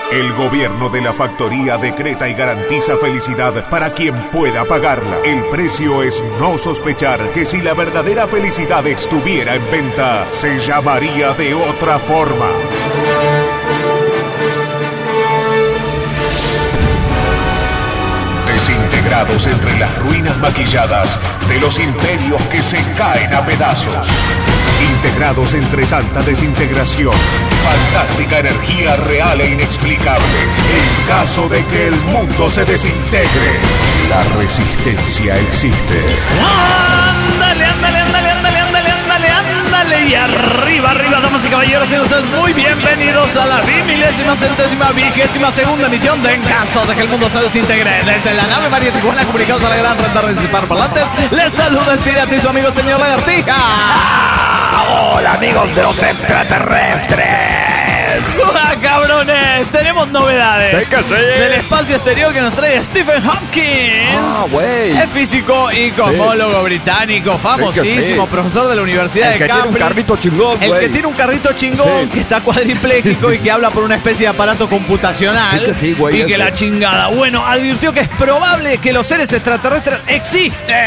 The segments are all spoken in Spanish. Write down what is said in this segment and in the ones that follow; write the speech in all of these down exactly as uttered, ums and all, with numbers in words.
El gobierno de la factoría decreta y garantiza felicidad para quien pueda pagarla. El precio es no sospechar que si la verdadera felicidad estuviera en venta, se llamaría de otra forma. Desintegrados entre las ruinas maquilladas de los imperios que se caen a pedazos. Integrados entre tanta desintegración, fantástica energía real e inexplicable. En caso de que el mundo se desintegre, la resistencia existe. ¡Ándale, ándale, ándale, ándale, ándale, ándale, ándale! Y arriba, arriba, damas y caballeros, sean ustedes muy bienvenidos a la bimilésima, centésima, vigésima segunda emisión de En caso de que el mundo se desintegre. Desde la nave María Tijuana, comunicados a la gran red de disipar parlantes, les saluda el pirata y su amigo el señor Lagartija. ¡Hola, amigos de los extraterrestres! ¡Hola, cabrones! Tenemos novedades Sí que sí. del espacio exterior que nos trae Stephen Hawking. Ah, güey. Es físico y cosmólogo sí. británico, famosísimo, sí. profesor de la Universidad el de que Cambridge. Tiene un carrito chingón, El güey. que tiene un carrito chingón, sí. que está cuadripléjico y que habla por una especie de aparato computacional. Sí que sí, güey, y que ese. la chingada. Bueno, advirtió que es probable que los seres extraterrestres existen.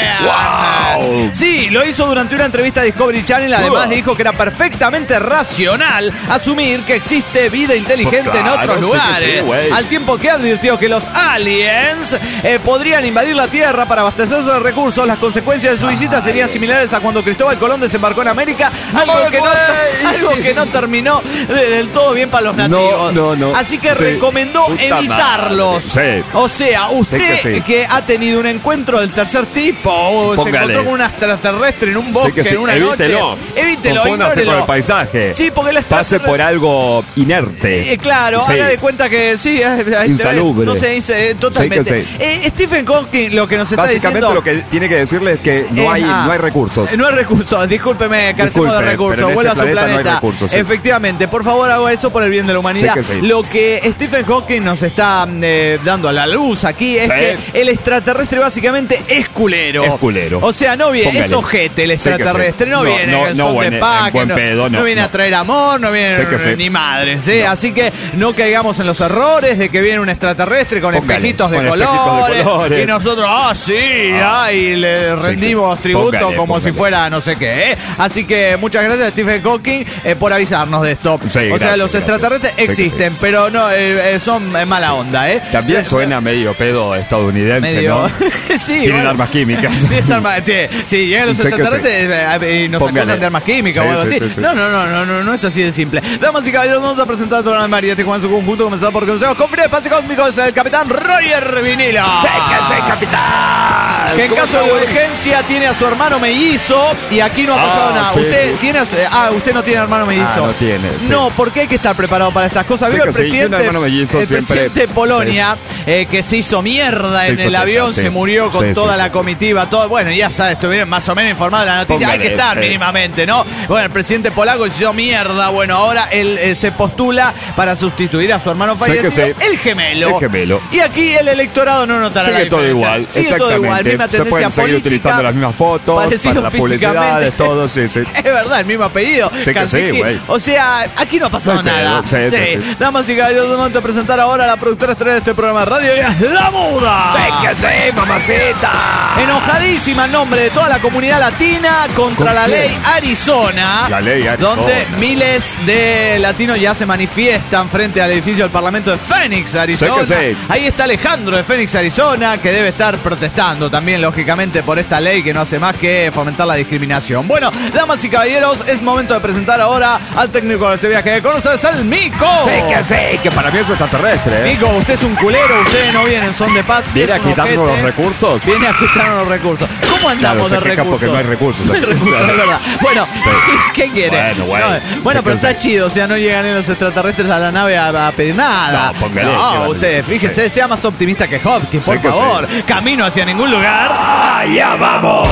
¡Wow! Sí, lo hizo durante una entrevista a Discovery Channel. Además, uh. dijo que era perfectamente racional asumir que existe vida inteligente pues claro, en otros sí lugares. sí, Al tiempo que advirtió que los aliens eh, podrían invadir la Tierra para abastecerse de recursos. Las consecuencias de su visita serían similares a cuando Cristóbal Colón desembarcó en América. Algo, ¡Ay, que, no, algo que no terminó de- del todo bien para los nativos. No, no, no. Así que Sí. recomendó Puta evitarlos. madre. Sí. O sea, usted Sí que que, sí. que ha tenido un encuentro del tercer tipo o se Póngale. encontró con un extraterrestre en un bosque Sí que sí. en una Evítelo. noche. Evítelo, Confúndase ignórelo. con el paisaje. Sí, porque el Pase por algo inerte. Eh, claro, Sí. haga de cuenta que sí, eh, ahí te ves. Insalubre. No sé, eh, totalmente. Sí que Eh, Stephen Hawking lo que nos está Básicamente diciendo. lo que tiene que decirle es que no, Eh, hay, ah, no hay recursos. eh, No hay recursos, discúlpeme, carecemos Disculpe, de pero recursos. en Vuelva este a su planeta no hay planeta. recursos, sí. Efectivamente, por favor, haga eso por el bien de la humanidad. Sí que sí. Lo que Stephen Hawking nos está eh, dando a la luz aquí es Sí. que el extraterrestre básicamente es culero. Es culero. O sea, no viene, Póngale. es ojete el Sí que sí. extraterrestre. No, No, viene no, en no son buen- de en pack, buen no, pedo, no, no viene no. a traer amor, no viene Sí que sí. ni madres, ¿eh? No. Así que no caigamos en los errores de que viene un extraterrestre con Póngale, espejitos de, con colores, espejitos de colores. y nosotros, ah, sí, ah, y le rendimos que- tributo póngale, como póngale. si fuera no sé qué, ¿eh? Así que muchas gracias a Stephen Hawking eh, por avisarnos de esto. Sí, o sea, gracias, los gracias. extraterrestres Sí que existen, pero no eh, eh, son eh, mala onda, ¿eh? También Eh, suena medio pedo estadounidense, medio. ¿no? Sí, Tienen bueno. armas químicas. Tienes arma- tie- sí, llegan los Sí que sí. extraterrestres eh, eh, y nos Póngale. acusan de armas químicas Sí, o algo sí, así. sí, sí. No, no, no, no, no, no es así de simple. Damas y caballeros, vamos a presentar a toda la María Tijuana en su conjunto, comenzado por consejos con fines espacio cósmico, es el capitán Roger Vinilo. ¡Sí que sí, capitán! Que en ¿Cómo caso está, de güey? urgencia tiene a su hermano mellizo y aquí no ha Ah, pasado nada. sí, Usted sí. tiene a su- ah, usted no tiene hermano mellizo. Ah, no tiene, sí. No, porque hay que estar preparado para estas cosas. Sí Vio que el sí, presidente, un hermano mellizo el siempre- presidente de Polonia eh, que se hizo mierda Se en hizo el teta, avión, sí. se murió con Sí, toda sí, la sí, sí. comitiva, todo. Bueno, ya sabes, estuvieron más o menos informados de la noticia. Póngale, hay que estar eh. mínimamente, ¿no? Bueno, el presidente polaco se hizo mierda. Bueno, ahora él eh, se postula para sustituir a su hermano Sí que fallecido, sí. el gemelo. El gemelo. Y aquí el electorado no notará la Sigue todo diferencia. igual, Sigue todo exactamente. igual, misma Se tendencia pueden seguir política, utilizando las mismas fotos parecido para las físicamente. publicidades, todo, sí, sí. Es verdad, el mismo apellido. Sí que Kanseki. sí, güey. O sea, aquí no ha pasado No hay pedo. nada. Sí, sí, sí. Damas y caballeros, vamos a presentar ahora a la productora estrella de este programa de radio, ella es La Muda. ¡Sí que sí, mamacita! Enojadísima en nombre de toda la comunidad latina contra ¿Con la quién? ley Arizona. La ley Arizona. Donde miles de latinos ya se manifiestan frente al edificio del Parlamento de Phoenix, Arizona. Sí que sí. Ahí está Alejandro de Phoenix, Arizona, que debe estar protestando también, lógicamente, por esta ley que no hace más que fomentar la discriminación. Bueno, damas y caballeros, es momento de presentar ahora al técnico de este viaje. Con ustedes, el Mico. Sí que sí, que para mí es extraterrestre, ¿eh? Mico, usted es un culero, ustedes no vienen en son de paz. ¿Viene es a un quitarnos ojete. los recursos? Viene a quitarnos los recursos. ¿Cómo andamos Claro, se de queja recursos? porque no hay recursos. No hay recursos, es verdad. Bueno, Sí. ¿qué quiere? Bueno, bueno. No, bueno, Sí pero que está sí. chido, o sea, no llegan ni los extraterrestres a la nave a, a pedir nada. No, póngale, No, qué usted, vale. fíjese, sea más optimista que Hopkins, por Sí que favor. Camino hacia ningún lugar. ¡Allá vamos!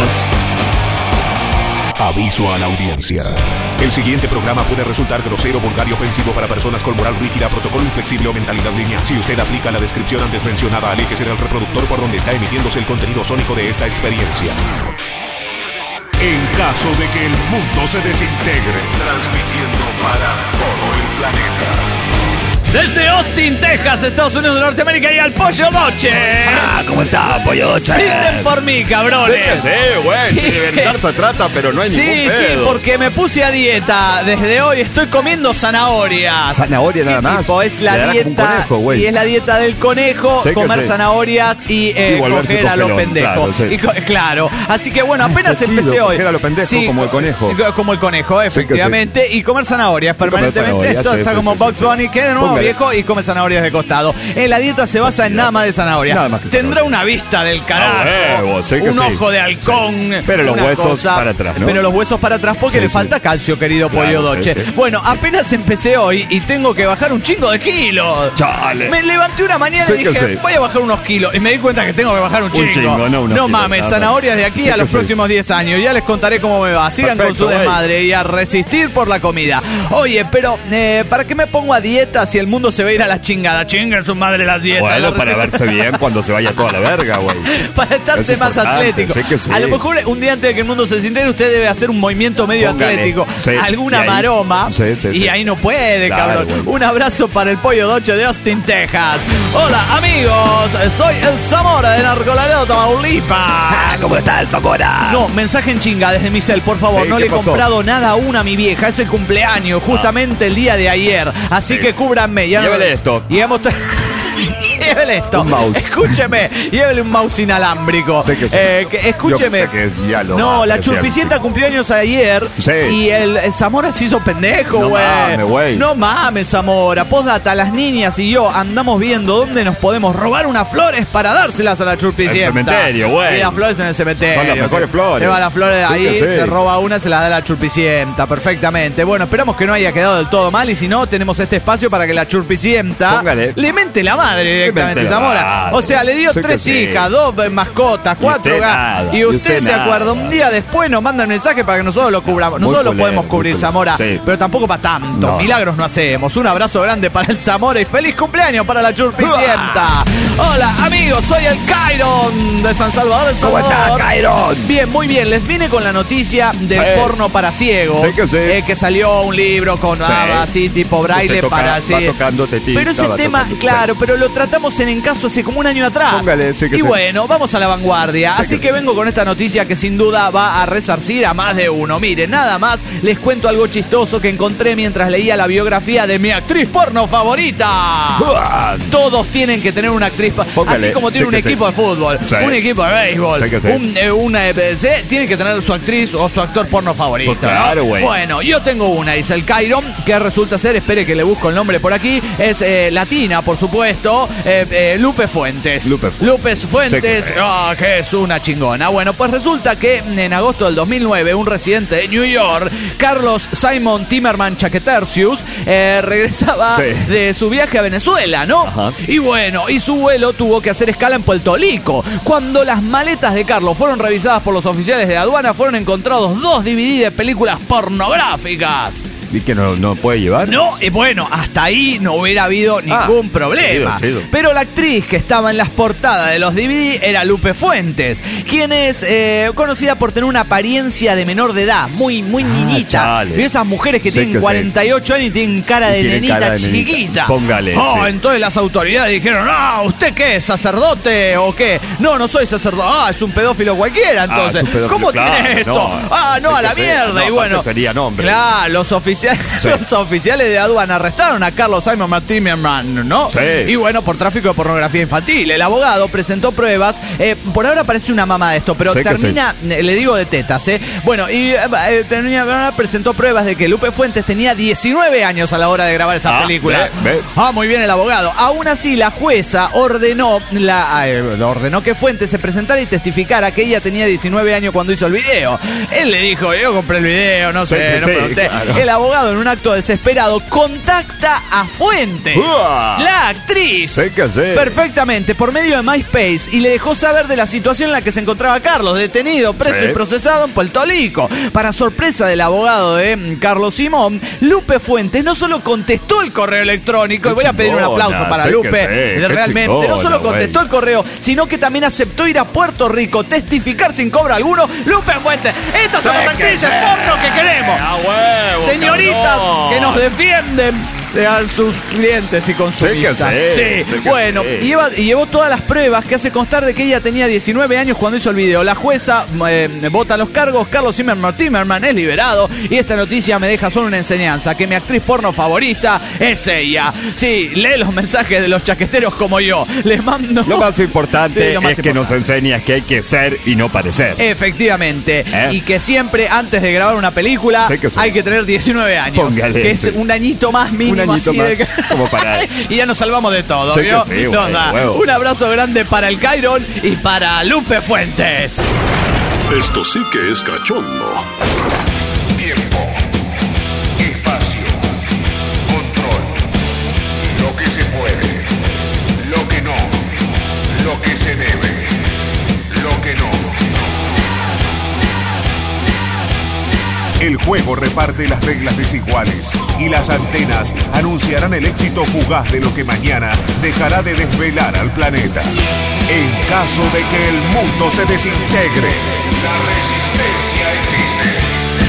Aviso a la audiencia. El siguiente programa puede resultar grosero, vulgar y ofensivo para personas con moral rígida, protocolo inflexible o mentalidad lineal. Si usted aplica la descripción antes mencionada, aléjese del reproductor por donde está emitiéndose el contenido sónico de esta experiencia. En caso de que el mundo se desintegre, transmitiendo para todo el planeta. Desde Austin, Texas, Estados Unidos de Norteamérica, y al Pollo Doche. Ah, ¿cómo está, Pollo Doche? Brinden por mí, cabrones. Sí, sí, güey. Sí. Sí, de verdad se trata, pero no hay ningún Sí, pedo. sí, porque me puse a dieta. Desde hoy estoy comiendo zanahorias. Zanahoria nada ¿Qué más. tipo? Es la Le dará como un dieta. conejo, güey. Sí, es la dieta del conejo. Sí que comer sí. zanahorias y, eh, Y volverse coger a los cogelón, pendejos. claro, sí. Y co- claro. Así que bueno, apenas Está chido, empecé hoy. coger a los pendejos como el conejo. co- Como el conejo, efectivamente. Y comer zanahorias comer permanentemente. zanahorias, Esto sí, está sí, como sí, Bugs sí. Bunny, que de nuevo Póngale. viejo y come zanahorias de costado. Eh, la dieta se basa en nada más de zanahorias. Nada más que Tendrá zanahoria. una vista del carajo. Ah, huevo, sé que un sí. ojo de halcón. Sí. Pero los una huesos cosa- para atrás, ¿no? Pero los huesos para atrás porque Sí, le sí. falta calcio, querido Claro, Pollo sí, Doche. sí. Bueno, apenas empecé hoy y tengo que bajar un chingo de kilos. Chale. Me levanté una mañana Sí y que dije, sí. voy a bajar unos kilos. Y me di cuenta que tengo que bajar un chingo. chingo, no unos kilos, mames, nada más. zanahorias de aquí Sí a que los sí. próximos diez años. Ya les contaré cómo me va. Sigan Perfecto, con su güey. desmadre y a resistir por la comida. Oye, pero eh, ¿para qué me pongo a dieta si el mundo se va a ir a la chingada? Chinguen su madre las dietas. Bueno, la para receta- verse bien cuando se vaya toda la verga, güey. Para estarse Es más importante, atlético. sé que sí. A lo mejor un día antes de que el mundo se desintegre, usted debe hacer un movimiento medio Póngale. atlético. Sí, Alguna y ahí- maroma. Sí, sí, y sí. ahí no puede, Claro, cabrón. güey. Un abrazo para el Pollo Doche de Austin, Texas. Hola, amigos. Soy el Zamora de Narcolaredo, Tamaulipas. Ah, ¿cómo está el Zamora? No, mensaje en chinga desde mi cel, por favor. Sí, no ¿qué le he pasó? comprado nada aún a mi vieja. Es el cumpleaños, justamente el día de ayer. Así Sí. que cúbranme. Ya no- Llévele esto. Y hemos... Llévele esto. Un mouse. Escúcheme. Llévele un mouse inalámbrico. Sé que sí. Eh, que- escúcheme. Yo sé que es- ya lo no, va, la decía. churpicienta cumplió años ayer. Sí. Y el, el Zamora se hizo pendejo, No güey. mames, güey. No mames, Zamora. Postdata, las niñas y yo andamos viendo dónde nos podemos robar unas flores para dárselas a la churpicienta. El cementerio, güey. Y las flores en el cementerio. Son las mejores flores. Se va las flores de Sí ahí, que sí. se roba una, se las da a la churpicienta. Perfectamente. Bueno, esperamos que no haya quedado del todo mal. Y si no, tenemos este espacio para que la churpicienta Póngale. le mente la madre directamente, mente la Zamora. madre. O sea, le dio Sí que tres sí. hijas, dos eh, mascotas, cuatro usted gatos. nada, Y y usted, usted se nada. acuerda, un día después nos manda el mensaje para que nosotros lo cubramos. Muy Nosotros lo culero, podemos muy cubrir, culero. Zamora. Sí. Pero tampoco para tanto. No. Milagros no hacemos. Un abrazo grande para el Zamora y feliz cumpleaños para la churpicienta. Hola, amigos, soy el Cairon de San Salvador, El ¿Cómo Salvador. está, Cairon? Bien, muy bien. Les vine con la noticia del Sí. porno para ciegos. Sí que sí. Eh, que salió un libro con Sí. ah, así tipo braille Usted toca- para va así. tocando tetita, Pero ese va tema, tocando- claro, sí. pero lo tratamos en En Caso hace como un año atrás. Póngale, sí que y sí. bueno, vamos a la vanguardia. Sí Así que que sí. vengo con esta noticia que sin duda va a resarcir a más de uno. Miren, nada más les cuento algo chistoso que encontré mientras leía la biografía de mi actriz porno favorita. Todos tienen que tener una actriz, pa- Póngale, así como tiene sí un que sí. equipo de fútbol, Sí. un equipo de béisbol, Sí que sí. un, eh, una E P C, tiene que tener su actriz o su actor porno favorito. Pues claro, ¿no? güey. Bueno, yo tengo una, dice el Cairon, que resulta ser, espere que le busco el nombre por aquí, es eh, latina, por supuesto, eh, eh, Lupe Fuentes. Lupe Fuentes. Lupe Fuentes, Sí que- ah, que es una chingona. Bueno, pues resulta que en agosto del dos mil nueve, un residente de New York, Carlos Simon Timmerman Chaquetercius, eh, regresaba Sí. de su viaje a Venezuela, ¿no? Ajá. Y bueno, y su vuelo tuvo que hacer escala en Puerto Rico. Cuando las maletas de Carlos fueron revisadas por los oficiales de aduana, fueron encontrados dos D V D de películas pornográficas. ¿Y que no, no puede llevar? No, y bueno, hasta ahí no hubiera habido ningún Ah, problema. chido, chido. Pero la actriz que estaba en las portadas de los D V D era Lupe Fuentes, quien es eh, conocida por tener una apariencia de menor de edad, muy, muy niñita. chale. De esas mujeres que Sí tienen que sí. cuarenta y ocho años y tienen cara de Y tienen nenita cara de nenita. chiquita. Póngale, Oh, sí. entonces las autoridades dijeron, ah, ¿usted qué es, sacerdote o qué? No, no soy sacerdote. Ah, es un pedófilo cualquiera, entonces. es un pedófilo, ¿Cómo claro, tiene esto? no. ah, no, Sí a la que sí. mierda. No, y aparte bueno, sería nombre. claro, los oficiales, Sí. los oficiales de aduana arrestaron a Carlos Simon Timmerman, ¿no? Sí. Y bueno, por tráfico de pornografía infantil. El abogado presentó pruebas. eh, por ahora parece una mamá de esto, pero Sí que termina, eh, le digo de tetas, ¿eh? Bueno, y eh, eh, termina, presentó pruebas de que Lupe Fuentes tenía diecinueve años a la hora de grabar esa Ah, película. ve, ve. Ah, muy bien el abogado. Aún así, la jueza ordenó, la, eh, ordenó que Fuentes se presentara y testificara que ella tenía diecinueve años cuando hizo el video. Él le dijo, yo compré el video, no Sí, sé, no sí, pregunté. claro. El abogado, en un acto desesperado, contacta a Fuentes, ¡Uah! la actriz, Sí que sí. perfectamente por medio de MySpace, y le dejó saber de la situación en la que se encontraba Carlos, detenido, preso Sí. y procesado en Puerto Rico. Para sorpresa del abogado de mm, Carlos Simón, Lupe Fuentes no solo contestó el correo electrónico, Qué y voy a pedir un chingona, aplauso para sí que Lupe, sí, de qué realmente, no chingona, solo contestó güey. el correo, sino que también aceptó ir a Puerto Rico, testificar sin cobro alguno. Lupe Fuentes, estas son Sí las que actrices sí. porno que queremos. ¡A huevo, Señoritas cabrón! que nos defienden a sus clientes y consumistas. Sí que sí, sí. sí que Bueno, sí. y lleva- y llevó todas las pruebas que hace constar de que ella tenía diecinueve años cuando hizo el video. La jueza eh, vota los cargos, Carlos Zimmerman Timmerman es liberado y esta noticia me deja solo una enseñanza, que mi actriz porno favorita es ella. Sí, lee los mensajes de los chaqueteros como yo. Les mando... Lo más importante Sí, lo más es que importante. nos enseñas que hay que ser y no parecer. Efectivamente. ¿Eh? Y que siempre antes de grabar una película Sí que sí. hay que tener diecinueve años. Póngale, que es sí. un añito más mínimo. Un añito así más, de- como para- y ya nos salvamos de todo, Sí que ¿vio? sí, Nos güey, da huevo. un abrazo grande para el Cairon y para Lupe Fuentes. Esto sí que es cachondo. Tiempo, espacio, control. Lo que se puede, lo que no, lo que se debe, lo que no. El juego reparte las reglas desiguales y las antenas anunciarán el éxito fugaz de lo que mañana dejará de desvelar al planeta. En caso de que el mundo se desintegre, la resistencia existe.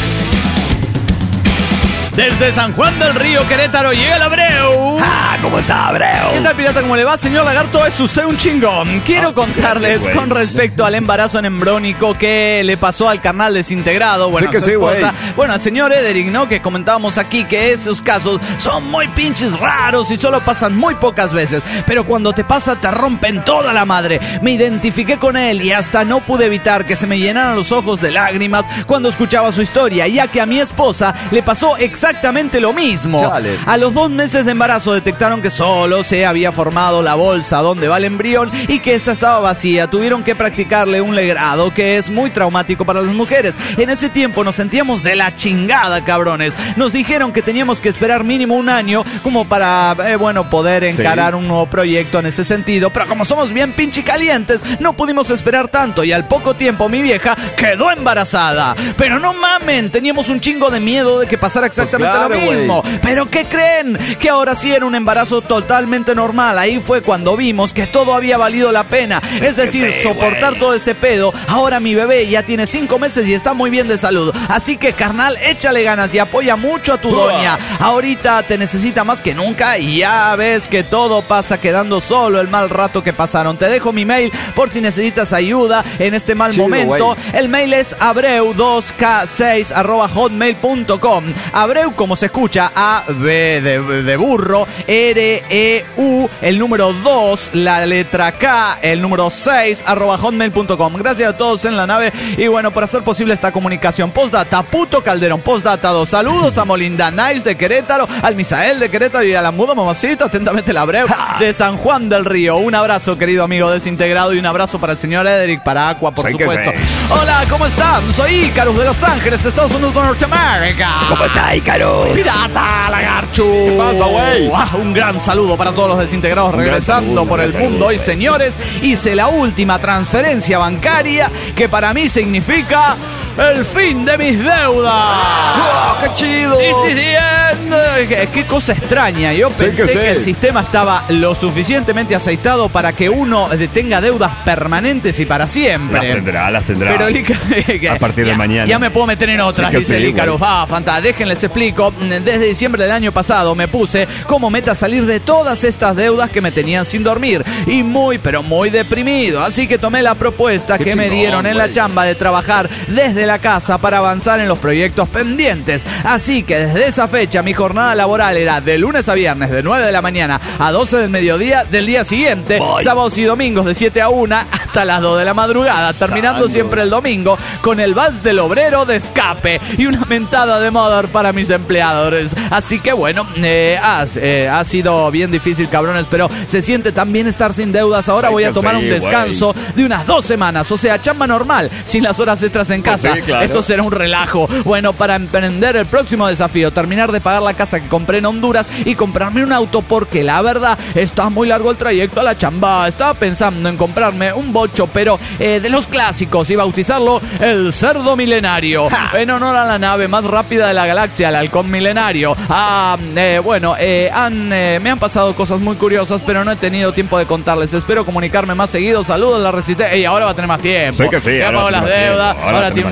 Desde San Juan del Río, Querétaro, llega el Abreu. Ah, ¿cómo está, ¿Qué Abreu? tal, pirata? ¿Cómo le va, señor Lagarto? Es usted un chingón. Quiero Ah, contarles gracias, güey. con respecto al embarazo en embrónico que le pasó al carnal desintegrado. Bueno, Sí que a su sí, güey. esposa. Bueno, al señor Ederic, ¿no? Que comentábamos aquí que esos casos son muy pinches raros y solo pasan muy pocas veces. Pero cuando te pasa, te rompen toda la madre. Me identifiqué con él y hasta no pude evitar que se me llenaran los ojos de lágrimas cuando escuchaba su historia, ya que a mi esposa le pasó exactamente lo mismo. Chale. A los dos meses de embarazo detectaron que solo se había formado la bolsa donde va el embrión y que esta estaba vacía. Tuvieron que practicarle un legrado que es muy traumático para las mujeres. En ese tiempo nos sentíamos de la chingada, cabrones. Nos dijeron que teníamos que esperar mínimo un año como para, eh, bueno, poder encarar Sí. un nuevo proyecto en ese sentido. Pero como somos bien pinche calientes, no pudimos esperar tanto y al poco tiempo mi vieja quedó embarazada. Pero no mamen, teníamos un chingo de miedo de que pasara exactamente Pues claro, lo mismo. güey. ¿Pero qué creen? Que ahora sí era un embarazo totalmente normal. Ahí fue cuando vimos que todo había valido la pena. Es decir, sí, soportar güey. todo ese pedo. Ahora mi bebé ya tiene cinco meses y está muy bien de salud. Así que, carnal, échale ganas y apoya mucho a tu Uah. doña. Ahorita te necesita más que nunca y ya ves que todo pasa quedando solo el mal rato que pasaron. Te dejo mi mail por si necesitas ayuda en este mal Chido, momento. güey. El mail es abreu dos k seis arroba hotmail punto com. Abreu, como se escucha, A, B de, de burro, R, E, U, el número dos, la letra K, el número seis, arroba hotmail punto com. Gracias a todos en la nave y bueno, por hacer posible esta comunicación. Postdata, puto Calderón, postdata dos. Saludos a Molinda Nice de Querétaro, al Misael de Querétaro y a la muda mamacita, atentamente el Abreu de San Juan del Río. Un abrazo, querido amigo desintegrado, y un abrazo para el señor Ederic, para Aqua, por Sí que supuesto. sí. Hola, ¿cómo están? Soy Icarus de Los Ángeles, Estados Unidos de Norteamérica. ¿Cómo está, Icarus? Pirata Lagarchu. ¿Qué pasa, güey? Un gran saludo para todos los desintegrados Un gran regresando saludo, por un el gran mundo. saludo, Hoy, güey. señores, hice la última transferencia bancaria que para mí significa el fin de mis deudas. ¡Oh, qué chido! This is the end. Qué, qué cosa extraña. Yo Sí pensé que que, sí. el sistema estaba lo suficientemente aceitado para que uno tenga deudas permanentes y para siempre. Las tendrá, las tendrá. Pero el Ica- A partir de ya- mañana. Ya me puedo meter en otras, Sí que dice sí, el Ícaro. güey. Ah, fantástico. Déjenles explico. Desde diciembre del año pasado me puse como meta salir de todas estas deudas que me tenían sin dormir. Y muy, pero muy deprimido. Así que tomé la propuesta Qué que me chingón, dieron en la güey. chamba de trabajar desde la casa para avanzar en los proyectos pendientes. Así que desde esa fecha mi jornada laboral era de lunes a viernes de nueve de la mañana a doce del mediodía del día siguiente. Voy. Sábados y domingos de siete a una hasta las dos de la madrugada. Terminando Changos. siempre el domingo con el vals del obrero de escape y una mentada de mother para mis empleadores. Así que bueno, eh, ha, eh, ha sido bien difícil, cabrones, pero se siente tan bien estar sin deudas. Ahora Sí voy a que tomar sí, un descanso de unas dos semanas, o sea, chamba normal, sin las horas extras en Pues casa. sí, claro. Eso será un relajo. Bueno, para emprender el próximo desafío, terminar de pagar la casa que compré en Honduras y comprarme un auto, porque la verdad está muy largo el trayecto a la chamba. Estaba pensando en comprarme un bocho, pero eh, de los clásicos, y bautizarlo el Cerdo Milenario, en honor a la nave más rápida de la galaxia, el Halcón Milenario. Ah, eh, bueno, eh, han, eh, me han pasado cosas muy curiosas, pero no he tenido tiempo de contarles. Espero comunicarme más seguido. Saludos, la resistencia. Y ahora va a tener más tiempo. Sí que sí, Ya ahora pagó las tiene más deudas, tiempo, ahora ahora tiene tiene una más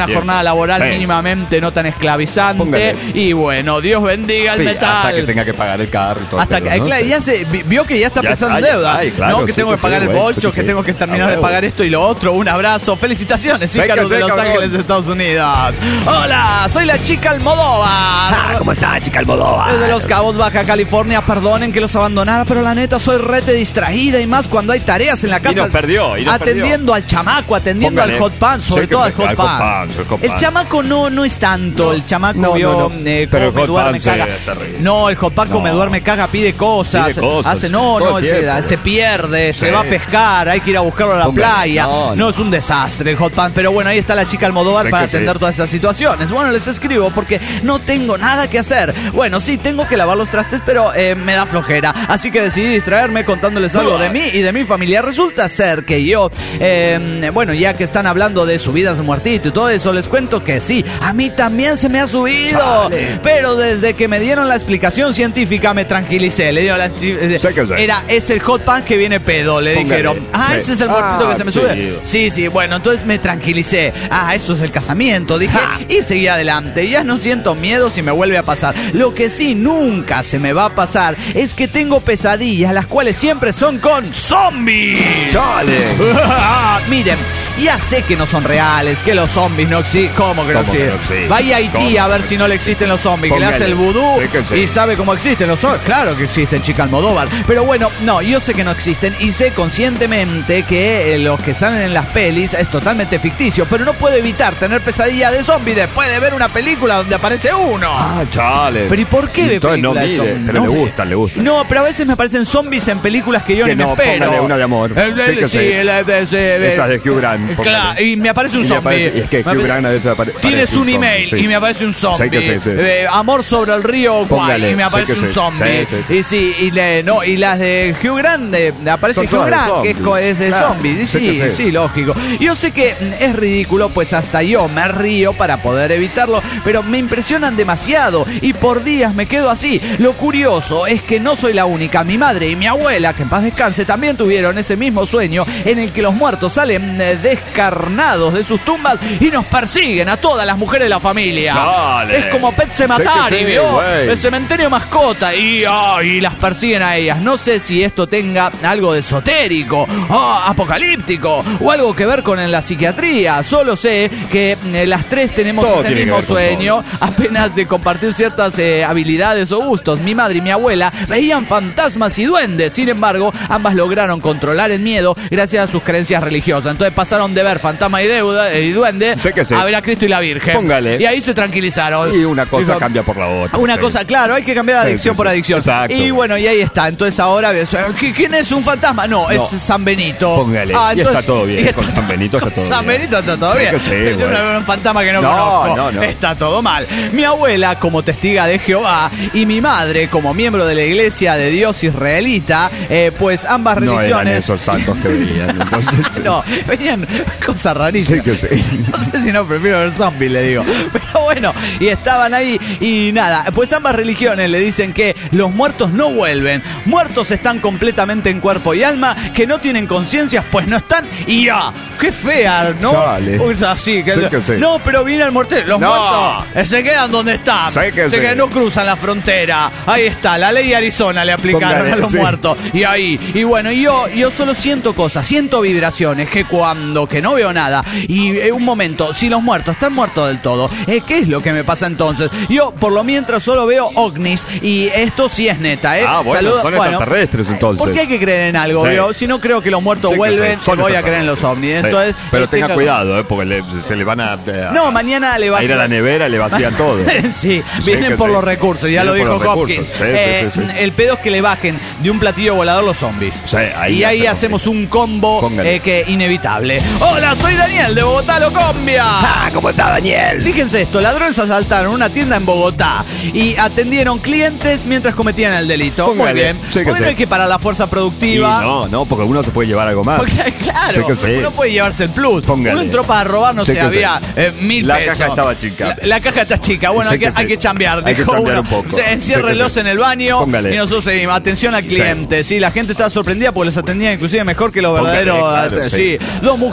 Bien. jornada laboral Sí. mínimamente no tan esclavizante. Póngale. Y bueno, Dios bendiga el Sí, metal. hasta que tenga que pagar el carro y todo. Hasta el que, pedo, ¿no? claro, Sí. ya se vi- vio que ya está Ya pensando en está, ya deuda. está, y claro, no, que sí tengo que que pagar sí, el güey, bolcho, sí que que sí. tengo que terminar A de huevo. pagar esto y lo otro. Un abrazo. Felicitaciones, Sí que Ícaros sí, de Los cabrón. Ángeles, Estados Unidos. Hola, soy la chica Almodóvar. Ah, ¿cómo está, chica Almodóvar? Desde Los Cabos, Baja California, perdonen que los abandonara, pero la neta soy rete distraída y más cuando hay tareas en la casa. nos perdió, y nos Atendiendo al chamaco, atendiendo Póngale. al hot pan, sobre Sí que todo sí, al hot al pan. hot pan, al hot El pan. chamaco no, no es tanto, el chamaco No, vio no, no. eh, Pero el come, hot duerme, pan, sí, caga. es terrible. No, el hot pan come, No. duerme, caga, pide cosas. Pide cosas, Hace, no, todo no, el se, tiempo. se pierde, Sí. se va a pescar, hay que ir a buscarlo a la Póngale. playa. No, No, no. es un desastre el hot pan, pero bueno, ahí está la chica Almodóvar Sí para que sí. atender todas esas situaciones. Bueno, les escribo porque no tengo nada que hacer. Bueno, sí, tengo que lavar los trastes, pero eh, me da flojera. Así que decidí distraerme contándoles algo de mí y de mi familia. Resulta ser que yo, eh, bueno, ya que están hablando de subidas de muertito y todo eso, les cuento que sí, a mí también se me ha subido. Chale. Pero desde que me dieron la explicación científica me tranquilicé. Le dieron la, eh, Sí que sí. era, es el hot pan que viene pedo. Le Póngale. dijeron, ah, Sí. ese es el muertito Ah, que se me sí. sube. Sí, sí, bueno, entonces me tranquilicé. Ah, eso es el casamiento, dije, y seguí adelante. Ya no siento miedo si me vuelve a pasar. Lo que sí nunca se me va a pasar es que tengo pesadillas, las cuales siempre son con zombies. ¡Chale! Miren, ya sé que no son reales, que los zombies no existen. ¿Cómo que no ¿Cómo que existen? no existen? Vaya a Haití ¿Cómo a ver que si no le existen los zombies, que le Póngale. hace el vudú Sí que sí. y sabe cómo existen los zombies. Claro que existen, chica Almodóvar. Pero bueno, no, yo sé que no existen y sé conscientemente que eh, los que salen en las pelis es totalmente ficticio, pero no puedo evitar tener pesadilla de zombies después de ver una película donde aparece uno. Ah, chale. Pero ¿y por qué ve Entonces no películas de mire, zombies? pero No, le gusta, le gusta. No, pero a veces me aparecen zombies en películas que yo Que ni me no, espero. póngale una de amor. El- el- Sí que sí, sí. el- el- el- el- Esas de Hugh Grant, póngale. Claro, y me aparece un Y le zombie. aparece- y es que Me Hugh aparece- Grant a veces apare- Tienes aparece un un email zombie, sí. y me aparece un zombie. Sí que sí, sí. Eh, amor sobre el río Guay Póngale, y me sí aparece que un sí. zombie. Sí, sí, sí. Y sí, y, le- no, y las de Hugh Grant, de, de aparece Son Hugh todas de Grant, que es, co- es de Claro, zombies. Y sí sí, que sí, sí. lógico. Yo sé que mm, es ridículo, pues hasta yo me río para poder evitarlo, pero me impresionan demasiado y por días me quedo así. Lo curioso es que no soy la única. Mi madre y mi abuela, que en paz descanse, también tuvieron ese mismo sueño en el que los muertos salen eh, descarnados de sus tumbas y nos persiguen a todas las mujeres de la familia. Dale. Es como Pet Sematari, Sí que sí, ¿vio? güey. El cementerio mascota y, ah, y las persiguen a ellas. No sé si esto tenga algo de esotérico, ah, apocalíptico o algo que ver con en la psiquiatría. Solo sé que eh, las tres tenemos Todo ese tiene que mismo ver con sueño, apenas de compartir ciertas eh, habilidades o gustos. Mi madre y mi abuela veían fantasmas y duendes. Sin embargo, ambas lograron controlar el miedo gracias a sus creencias religiosas. Entonces pasaron de ver fantasma y, deuda, y duende Sí que sí. a ver a Cristo y la Virgen. Póngale. Y ahí se tranquilizaron. Y una cosa Dijo, cambia por la otra. una Sí. cosa, claro, hay que cambiar Sí, adicción sí, por sí. adicción. Exacto. Y bueno, y ahí está. Entonces ahora, ¿qui- ¿quién es un fantasma? No, No. es San Benito. Póngale. Y está todo bien, y con San Benito está con todo San bien. Benito está todo Sí bien. que sí, Pero yo güey. no veo un fantasma que no, No, conozco. no, no. Está todo mal. Mi abuela, como testiga de Jehová, y mi madre, como miembro de la iglesia de Dios israelita, eh, pues ambas No eran religiones. esos santos que veían. Entonces, No, venían cosas rarísimas. Sí que sí. No sé si no, prefiero ver zombies, le digo. Pero bueno, y estaban ahí y nada. Pues ambas religiones le dicen que los muertos no vuelven. Muertos están completamente en cuerpo y alma, que no tienen conciencias, pues no están y ya. Qué fea, ¿no? Chale. Uy, así, que, Sí que sí. No, pero viene el mortero. Los No. muertos eh, se quedan donde están. Sí que se sí. quedan, no cruzan la frontera. Ahí está, la ley de Arizona le aplicaron Póngale, a los sí. muertos. Y ahí, y bueno, y yo, yo solo siento cosas, siento vibraciones, que cuando, que no veo nada. Y eh, un momento, si los muertos están muertos del todo, eh, ¿qué es lo que me pasa entonces? Yo, por lo mientras, solo veo ovnis, y esto sí es neta, ¿eh? Ah, bueno, Saludos- son extraterrestres, entonces. ¿Por qué hay que creer en algo, Sí. vio? Si no creo que los muertos Sí que vuelven, sí, son voy a creer en los ovnis. Sí. Entonces, Pero eh, tenga tenga- cuidado, ¿eh? Porque le- se le van a, eh, a- No, mañana le va a ir a la nevera, le vacían todo. Sí, Sí, vienen que por sí. los recursos, ya Vienen lo dijo por los Hopkins. recursos. Sí, sí, Eh, sí, sí. El pedo es que le bajen de un platillo volador los zombies. Sí, ahí y ahí hacemos hacemos un combo Póngale. eh, que inevitable. Hola, soy Daniel de Bogotá, Locombia. Ah, ¿cómo está, Daniel? Fíjense esto, ladrones asaltaron una tienda en Bogotá y atendieron clientes mientras cometían el delito. Póngale. Muy bien. Sí que Porque no sí. hay que parar la fuerza Y productiva. no, no, porque uno se puede llevar algo más. Porque, claro, Sí que sí. uno puede llevarse el plus. Póngale. Uno entró para robar, no Sí sé, que había sí. eh, mil La pesos. caja estaba chica. La, la caja está chica. Bueno, Sí hay, que, que sí. hay que chambear. Hay que dijo chambear uno. un poco. O sea, enciérrenlos Sí que sí. en el baño Póngale. y nosotros seguimos. Atención al cliente. Sí. la gente estaba sorprendida porque les atendía inclusive mejor que los Póngale, verdaderos. claro, sí. sí. Dos mujeres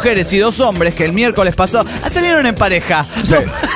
mujeres y dos hombres que el miércoles pasado salieron en pareja. Sí.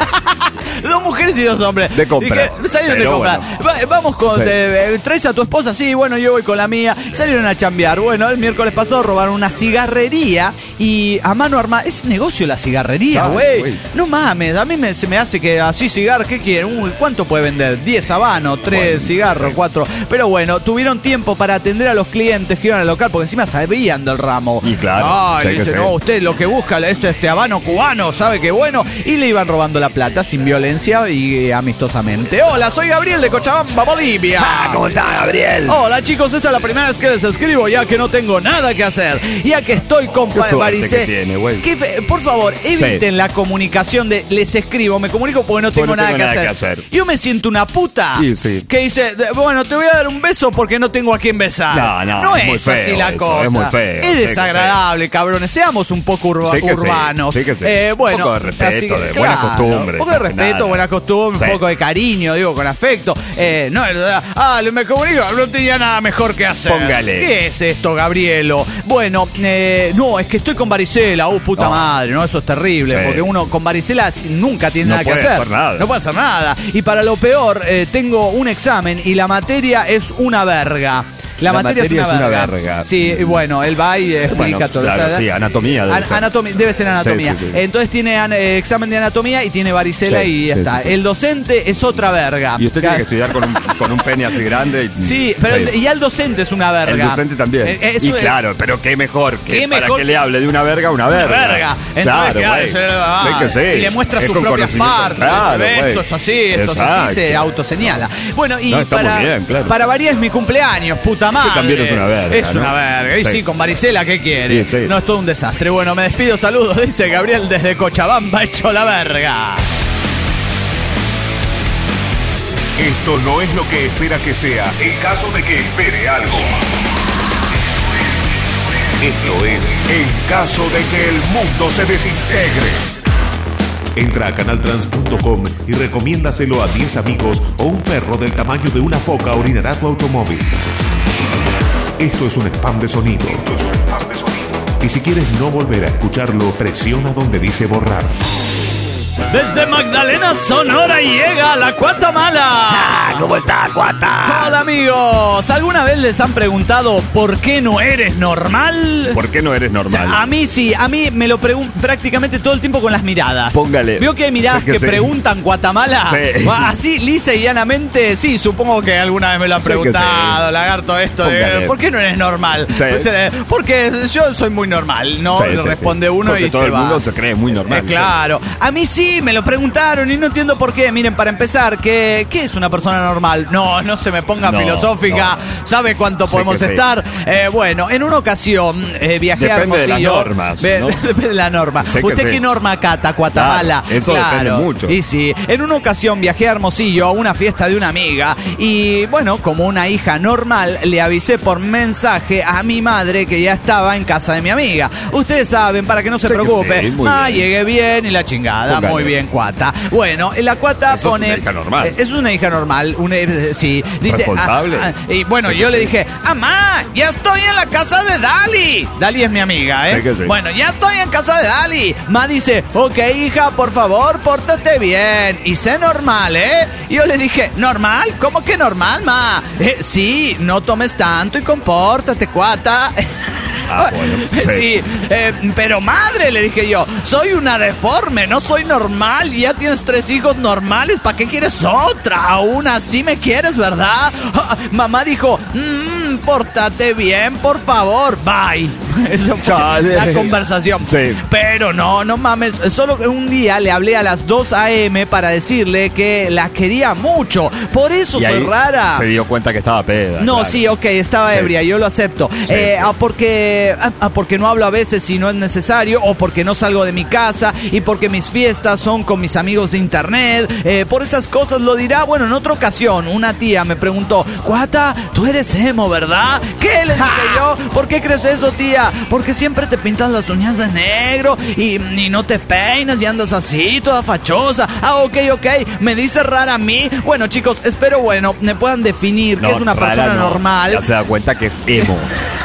Dos mujeres y dos hombres. De compras. Dije, salieron Pero de compras. bueno. Va- vamos con... Sí. te- ¿traes a tu esposa? Sí, bueno, yo voy con la mía. Salieron a chambear. Bueno, el miércoles pasado robaron una cigarrería y a mano armada. Es negocio la cigarrería, Ay, güey. güey. No mames, a mí me, se me hace que así cigarro, ¿qué quieren? Uy, ¿cuánto puede vender? diez habanos, tres Bueno, cigarros, sí. cuatro. Pero bueno, tuvieron tiempo para atender a los clientes que iban al local porque encima sabían del ramo. Y claro, Ay, sí le que dice, sí. no, usted lo que busca, esto este habano cubano, ¿sabe qué bueno? Y le iban robando la plata sin violencia y eh, amistosamente. Hola, soy Gabriel de Cochabamba, Bolivia. Ah, ¿cómo está, Gabriel? Hola chicos, esta es la primera vez que les escribo ya que no tengo nada que hacer. Ya que estoy con Qué suerte Maricé. que tiene, güey. Que fe- Por favor, eviten Sí. la comunicación de les escribo, me comunico porque no tengo, no nada, tengo que, nada hacer. que hacer. Yo me siento una puta Y sí. que dice, de- bueno, te voy a dar un beso porque no tengo a quién besar. No, no, no es es, muy feo así la eso, cosa. es muy feo, Es sí que desagradable, cabrones. Seamos un poco urba- Sí que sí, urbanos. sí que sí. Eh, bueno, Un poco de respeto, así que, de buena costumbre, Un poco de más que respeto, nada. buena costumbre, Sí. un poco de cariño, digo, con afecto. Eh, no, es verdad. Ah, me comunico, no tenía nada mejor que hacer. Póngale. ¿Qué es esto, Gabrielo? Bueno, eh, no, es que estoy con varicela. Uh, puta No. madre, ¿no? Eso es terrible. Sí. Porque uno con varicela nunca tiene No nada que puede hacer. hacer nada. No puede hacer nada. Y para lo peor, eh, tengo un examen y la materia es una verga. La, La materia, materia es una, es una verga. verga. Sí, y bueno, él va y explica Bueno, todo. claro, O sea, sí, anatomía debe an- ser. anatomía- debe ser anatomía. Sí, sí, sí. Entonces tiene an- eh, examen de anatomía y tiene varicela Sí, y ya sí, está. sí, sí. El docente es otra verga. Y usted tiene que estudiar con un, con un pene así grande. Y, Sí, pero sí. el- y el docente es una verga. El docente también. Eh, eso y es- claro, pero qué mejor que Qué para mejor que le hable de una verga a una Una verga. verga. Entonces, claro, claro, güey. se le va- Sí que sí. Y le muestra Es sus con propias conocimiento. partes. Claro, Se ve, güey. esto es así, esto es así, Exacto. se autoseñala. Bueno, y No, está para, muy bien, claro. para variar es mi cumpleaños, puta madre. también es una verga, Es ¿no? una verga. Y sí, Sí. con varicela, ¿qué quiere? Sí, sí. No, es todo un desastre. Bueno, me despido, saludos, dice Gabriel desde Cochabamba, hecho la verga. Esto no es lo que espera que sea en caso de que espere algo. Esto es en caso de que el mundo se desintegre. Entra a canaltrans punto com y recomiéndaselo a diez amigos o un perro del tamaño de una foca orinará tu automóvil. Esto es un spam de sonido. Esto es un spam de sonido. Y si quieres no volver a escucharlo, presiona donde dice borrar. Desde Magdalena, Sonora, llega la Cuata Mala. Ah, ¿cómo está, cuata? Hola amigos, ¿alguna vez les han preguntado por qué no eres normal? ¿Por qué no eres O normal? sea, a mí sí, a mí me lo preguntan prácticamente todo el tiempo con las miradas. Póngale. ¿Vio que hay miradas Sé que que, sí. preguntan Guatemala? Sí. Así, lisa y llanamente, sí, supongo que alguna vez me lo han Sé que preguntado, sí. lagarto, esto de, Póngale. ¿por qué no eres normal? Sí. Entonces, porque yo soy muy normal, ¿no? Sí, sí, Responde sí. uno Porque y todo se el va. mundo se cree muy normal. Eh, claro. A mí sí, me lo preguntaron y no entiendo por qué. Miren, para empezar, ¿qué, qué es una persona normal? No, no se me ponga No, filosófica. no. ¿Sabe cuánto Sé podemos que sí. estar? Eh, bueno, en una ocasión eh, viajé a Depende de las Hermosillo. normas, Ve- ¿no? Depende de la norma. Sé que ¿Usted sí. qué norma cata, Guatemala? Claro, eso depende mucho. Y sí, en una ocasión viajé a Hermosillo a una fiesta de una amiga y bueno, como una hija normal, le avisé por mensaje a mi madre que ya estaba en casa de mi amiga. Ustedes saben, para que no se Sé que preocupe. sí, muy ah, bien. llegué bien y la chingada. Póngale. Muy bien, Cuata. Bueno, la Cuata Eso es pone... una hija normal. Eh, Es una hija normal. Una, eh, sí. Dice, Responsable. ah, ah, y bueno, Sé que yo le sí. dije, ¡Amá! ¡Ya estoy en la casa de Dali! Dali es mi amiga, ¿eh? Sé que sí. Bueno, ya estoy en casa de Dali. Ma dice, ok, hija, por favor, pórtate bien. Y sé normal, ¿eh? Y yo le dije, ¿normal? ¿Cómo que normal, ma? "Eh, sí, no tomes tanto y compórtate, Cuata. Ah, bueno, sí, sí. eh, pero madre, le dije yo, soy una deforme, no soy normal. Y ya tienes tres hijos normales, ¿para qué quieres otra? Aún así me quieres, ¿verdad? Ah, mamá dijo, mmm, pórtate bien, por favor, bye. Eso fue Chale. la conversación. Sí. Pero no, no mames, solo que un día le hablé a las dos a eme para decirle que la quería mucho. Por eso Y soy ahí rara. se dio cuenta que estaba peda. No, claro. sí, ok, estaba Sí. ebria, yo lo acepto. Sí, Eh, sí. ah, porque, ah, ah, porque no hablo a veces si no es necesario, o porque no salgo de mi casa, y porque mis fiestas son con mis amigos de internet. Eh, por esas cosas lo dirá. Bueno, en otra ocasión, una tía me preguntó, Cuata, tú eres emo, ¿verdad? ¿Qué? Le dije yo, ¿por qué crees eso, tía? Porque siempre te pintas las uñas de negro y, y no te peinas y andas así, toda fachosa. Ah, ok, ok, me dice rara a mí. Bueno, chicos, espero, bueno, me puedan definir No, que es una rara persona no. normal. Ya se da cuenta que es emo.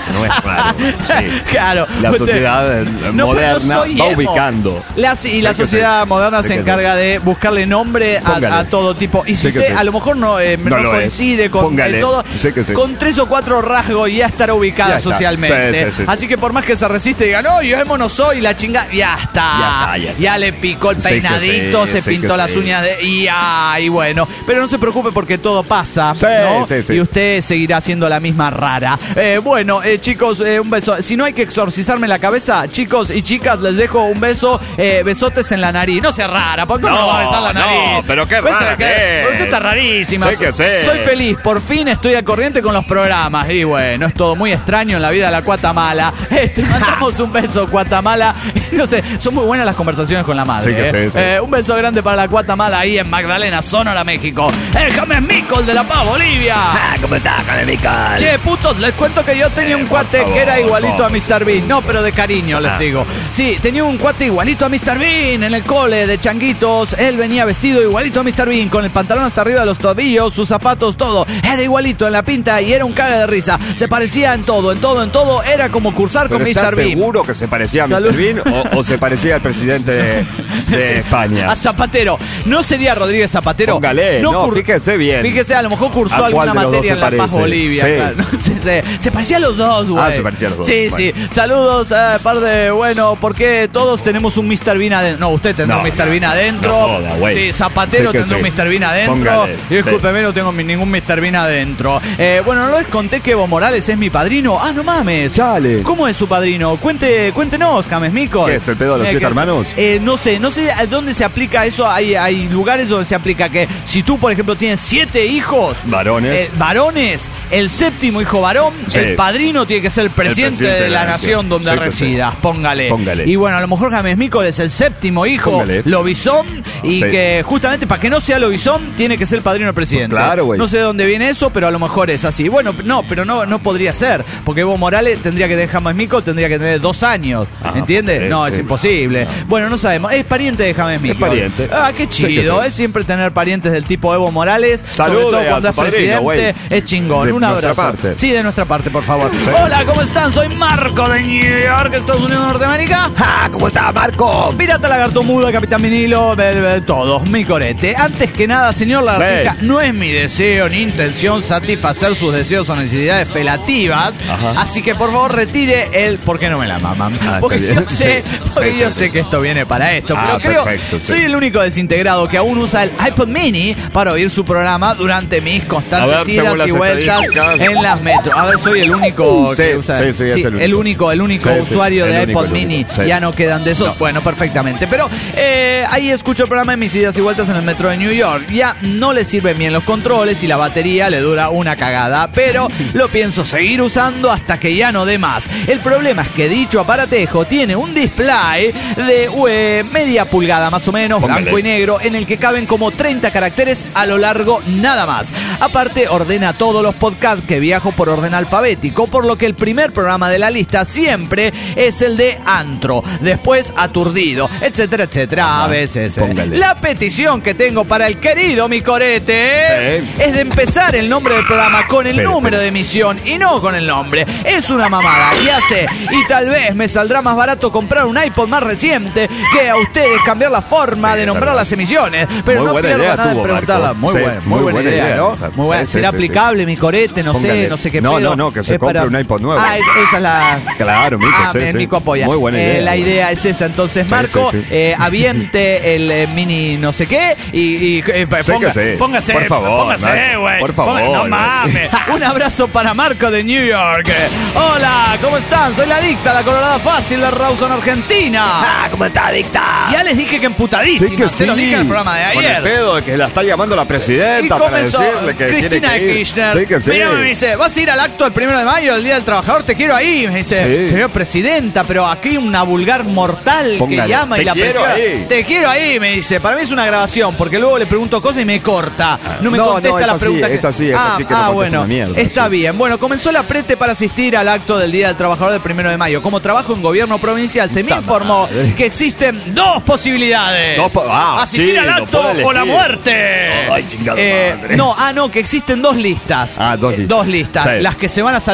no es raro. Sí. Claro. La Usted- sociedad eh, No, pero moderna no soy va emo. ubicando. La, y Sé la que sociedad sí. moderna Sé se que encarga sí. de buscarle nombre a, Póngale. a todo tipo. Y si Sé que usted sí. a lo mejor no, eh, no No lo es. coincide con Póngale. eh, todo, Sé que sí. con tres o cuatro rasgos ya estará ubicada Ya está. socialmente. Sí, sí, sí. Así que por más que se resiste y diga, no, yo emo no soy, la chinga, ya está. Ya está, ya está. le picó el Sé que peinadito, sí, se sé pintó que las sí. uñas de. Y ay, bueno. Pero no se preocupe porque todo pasa. Sí, ¿no? sí, sí. Y usted seguirá siendo la misma rara. Eh, bueno, eh, chicos, eh, un beso. Si no hay que exorcizarme la cabeza, chicos y chicas, les dejo un beso, eh, besotes en la nariz. No sea rara, ¿por qué no, No, me va a besar la no, nariz? pero qué Besa rara que- que es. Usted está rarísima. Sé que sé. Soy feliz, por fin estoy al corriente con los programas. Y bueno, es todo muy extraño en la vida de la Cuatamala. Eh, te mandamos un beso, Cuatamala. No sé, son muy buenas las conversaciones con la madre. Sí que eh. sí, sí. Eh, un beso grande para la Cuatamala ahí en Magdalena, Sonora, México. El James Micol de La Paz, Bolivia. ¿Cómo está, académica? Che, putos, les cuento que yo tenía Eh, un por cuate favor, que era igualito a por mister Bean. No, pero de cariño, les Ah. digo. Sí, tenía un cuate igualito a mister Bean en el cole de changuitos. Él venía vestido igualito a mister Bean, con el pantalón hasta arriba de los tobillos, sus zapatos, todo. Era igualito en la pinta y era un caga de risa. Se parecía en todo, en todo, en todo. Era como cursar con ¿Pero mister estás Bean. seguro que se parecía a Salud. mister Bean o, o se parecía al presidente de, de España? A Zapatero. No sería Rodríguez Zapatero. Póngale, no, cur- fíjese bien. Fíjese, a lo mejor cursó ¿A cuál alguna de los materia dos en se La Paz, parece? Bolivia. Sí. Claro. Se, se- se parecía a los dos, güey. Ah, se parecía a los dos. Sí, Bueno. sí. Saludos, eh, par de. Bueno, porque todos tenemos un mister Bean adentro. No, usted tendrá No, un mister Bean no, adentro. no joda, güey. Sí, Zapatero Sí que tendrá sí. un mister Bean adentro. Póngale, Y discúlpeme, sí. no tengo mi- ningún mister Bean adentro. Eh, bueno, no les conté que Evo Morales es mi padrino. Ah, no mames. Chale. ¿Cómo es su padrino? Cuente, cuéntenos, James Mico. ¿Qué es, el pedo de los Eh, siete que- hermanos? eh, no sé, no sé a dónde se aplica eso. Hay, hay lugares donde se aplica que si tú, por ejemplo, tienes siete hijos Varones. eh, varones, el séptimo hijo varón, Sí. el padrino tiene que ser el presidente, presidente de la nación donde Sí que residas. Póngale. Póngale. Y bueno, a lo mejor James Mico es el séptimo hijo, Póngale. lobizón, y Sí. que justamente para que no sea lobizón, tiene que ser el padrino del presidente. Pues claro, güey. No sé de dónde viene eso, pero a lo mejor es así. Bueno, no, pero no, no podría ser, porque Evo Morales tendría que tener James Mico, tendría que tener dos años. Ajá, ¿Entiendes? sí, No, es sí. imposible. No. Bueno, no sabemos. Es pariente de James Mico. pariente. Ah, qué Sé que chido. sí. Es siempre tener parientes del tipo Evo Morales. Salude sobre todo a cuando su es padrino, presidente. güey. Es chingón. De Un nuestra abrazo. parte. Sí, de nuestra parte, por favor. Sí. Hola, ¿cómo están? Soy Marco de New York, Estados Unidos de Norteamérica. ¡Ah! ¿Cómo está, Marco? Pirata, lagarto, muda, capitán vinilo, bel, bel, todos, mi corete. Antes que nada, señor Lagartica, Sí. no es mi deseo ni intención satisfacer sus deseos o necesidades felativas. Ajá. Así que por favor retire el ¿por qué no me la maman? Ah, porque está yo bien. sé, Sí, porque sí, yo sí, sé sí. que esto viene para esto. Ah, pero creo perfecto, sí. soy el único desintegrado que aún usa el iPod Mini para oír su programa durante mis A constantes ver, idas según las y vueltas estadísticas. en las metros. A ver, soy el único Sí, que usa. sí, sí, es el único. el único, el único Sí, sí, usuario el de único, iPod el Mini. único, sí. Ya no quedan de esos. No. Bueno, perfectamente. Pero eh, ahí escucho el programa de mis idas y vueltas en el metro de New York. Ya no le sirven bien los controles y la batería le dura una cagada. Pero lo pienso seguir usando hasta que ya no dé más. El problema es que dicho aparatejo tiene un display de eh, media pulgada más o menos, Póngale. blanco y negro, en el que caben como treinta caracteres a lo largo nada más. Aparte, ordena todos los podcasts que viajo por orden alfabético, por lo que el primer programa de la lista siempre es el de Antro, después Aturdido, etcétera, etcétera, a veces. Póngale. La petición que tengo para el querido mi corete Sí. es de empezar el nombre del programa con el Pero, número pero. de emisión y no con el nombre. Es una mamada, ya sé, y tal vez me saldrá más barato comprar un iPod más reciente que a ustedes cambiar la forma Sí, de nombrar verdad. las emisiones, pero Muy no buena pierdo idea nada en tuvo, preguntarla. Marco. Muy, Sí, buena, muy, muy buena buena idea, idea ¿no? esa. Muy buena. Sí, sí, ¿Será sí, aplicable mi corete? No sé, Póngale. no sé qué No, pedo. no, no, que se Es compre un iPod nuevo. Ah, es- esa es la... Claro, Mico, Ah, sí, el sí. Mico apoya. Muy buena Eh, idea. la idea es esa. Entonces, Sí, Marco, sí, sí. eh, aviente el eh, mini no sé qué y, y, eh, Sí ponga- que sí. póngase, Por favor, póngase, Marco. güey. Por favor, Ponga- no güey. mames. Un abrazo para Marco de New York. Hola, ¿cómo están? Soy la adicta, la colorada fácil de Rawson, Argentina. Ah, ¿cómo está, adicta? Ya les dije que emputadísima. Sí que Se los sí. dije en el programa de Con el ayer. pedo de que la está llamando la Y presidenta para comenzó decirle que Cristina tiene que ir. Kirchner. Sí que sí. Mirá, me dice, ¿vas a ir al acto el primero de mayo, el Día del Trabajador? Te quiero ahí. Me dice, Sí. te veo presidenta, pero aquí hay una vulgar mortal Póngale, que llama y "Te la quiero presiona. ahí". Te quiero ahí, me dice. Para mí es una grabación, porque luego le pregunto cosas y me corta. No me No, contesta no, es la así, pregunta. es así, es ah, así que no ah, contesta bueno, una mierda, está sí. bien. Bueno, comenzó el aprete para asistir al acto del Día del Trabajador del primero de mayo. Como trabajo en gobierno provincial, se me Puta informó madre. que existen dos posibilidades. Dos po- ah, asistir sí, al lo acto puede o la elegir. muerte. Ay, chingada Eh, madre. no, ah, no, que existen dos listas. Ah, dos Eh, listas. Dos listas. Sí. Las que se van a salvar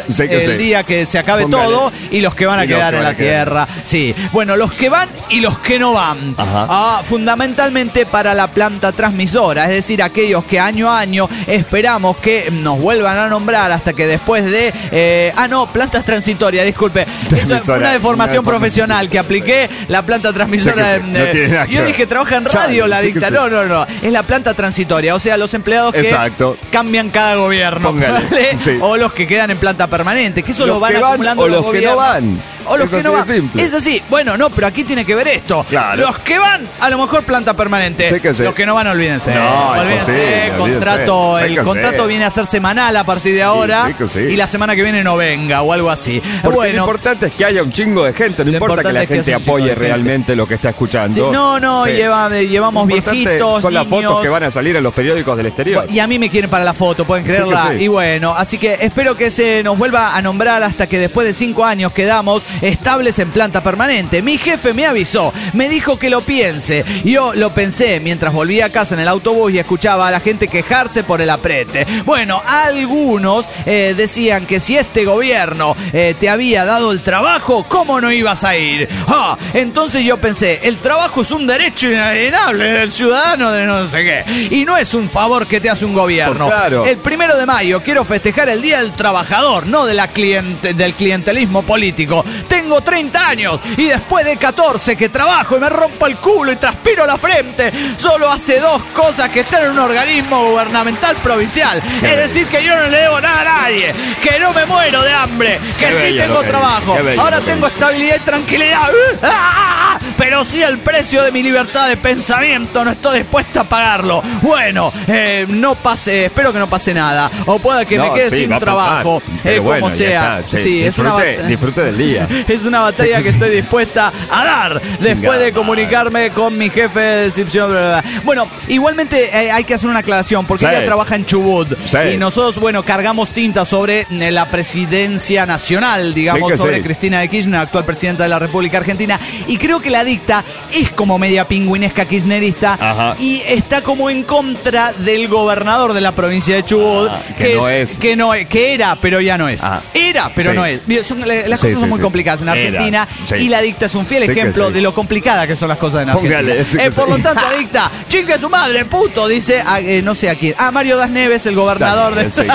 Sí que el sí. día que se acabe Póngale. todo y los que van a Y los quedar que en van la a quedar. tierra. Sí. Bueno, los que van y los que no van. Ajá. Ah, fundamentalmente para la planta transmisora, es decir, aquellos que año a año esperamos que nos vuelvan a nombrar hasta que después de... Eh, ah, no, plantas transitorias, disculpe. Eso fue Transmisora, una deformación una deformación. profesional que apliqué, la planta transmisora. Sí que sí, no de- tiene nada que yo ver. dije, trabaja en radio, Chale, la sí que dicta. sí. No, no, no. Es la planta transitoria, o sea, los empleados que Exacto. cambian cada gobierno. Póngale, ¿vale? sí. O los que quedan en planta permanente, que eso Los lo van que van acumulando o los, los que no gobiernos. van. O los Es que no así van. de simple. Es así. Bueno, no, pero aquí tiene que ver esto. Claro. Los que van, a lo mejor planta permanente. Sí que sí. Los que no van, olvídense. No, olvídense. imposible, Contrato, olvídense. Sí el que contrato sí. viene a ser semanal a partir de ahora. sí que sí. Y la semana que viene no venga o algo así. Porque bueno. lo importante es que haya un chingo de gente, no Lo importa que importante la es que gente haya un chingo apoye de gente. realmente lo que está Sí, escuchando. no, no, Sí. lleva- llevamos Lo importante viejitos, son las niños. fotos que van a salir en los periódicos del exterior. Y a mí me quieren para la foto, pueden Sí que creerla. sí. Y bueno, así que espero que se nos vuelva a nombrar hasta que después de cinco años quedamos estables en planta permanente. Mi jefe me avisó, me dijo que lo piense. Yo lo pensé mientras volvía a casa en el autobús y escuchaba a la gente quejarse por el aprete. Bueno, algunos eh, decían que si este gobierno eh, te había dado el trabajo, ¿cómo no ibas a ir? Ah, entonces yo pensé, el trabajo es un derecho inalienable del ciudadano de no sé qué. Y no es un favor que te hace un gobierno. Pues claro. El primero de mayo quiero festejar el Día del Trabajador, no de la cliente, del clientelismo político. Tengo treinta años y después de catorce que trabajo y me rompo el culo y transpiro la frente, solo hace dos cosas que estar en un organismo gubernamental provincial. Qué es bello. decir, que yo no le debo nada a nadie, que no me muero de hambre, que Qué sí bello tengo lo que trabajo. dice, qué bello Ahora lo que tengo dice. estabilidad y tranquilidad. ¡Ah! Pero sí el precio de mi libertad de pensamiento, no estoy dispuesta a pagarlo. Bueno, eh, no pase, espero que no pase nada. O pueda que me No, quede sí, sin va a trabajo, pasar. eh, Pero como bueno, ya sea. está, sí. Sí, es una Disfrute- bat- disfrute del día. Es una batalla Sí, que sí. estoy dispuesta a dar después de comunicarme con mi jefe de descripción. bla, bla, bla. Bueno, igualmente eh, hay que hacer una aclaración porque Sí. ella trabaja en Chubut Sí. y nosotros, bueno, cargamos tinta sobre eh, la presidencia nacional, digamos, Sí que sobre sí. Cristina de Kirchner, actual presidenta de la República Argentina. Y creo que la dicta es como media pingüinesca kirchnerista Ajá. y está como en contra del gobernador de la provincia de Chubut, Ah, que no es. que no es, que era, pero ya no es. Ah. Era, pero Sí. no es. Mira, son- las Sí, cosas sí, son muy sí. complicadas en Era. Argentina Sí. y la dicta es un fiel Sí que ejemplo sí. de lo complicada que son las cosas en Argentina. Póngale, sí que Eh, por sí. lo tanto, adicta, chingue su madre, puto, dice, a- eh, no sé a quién. Ah, Mario Das Neves, el gobernador de... Sí, sí.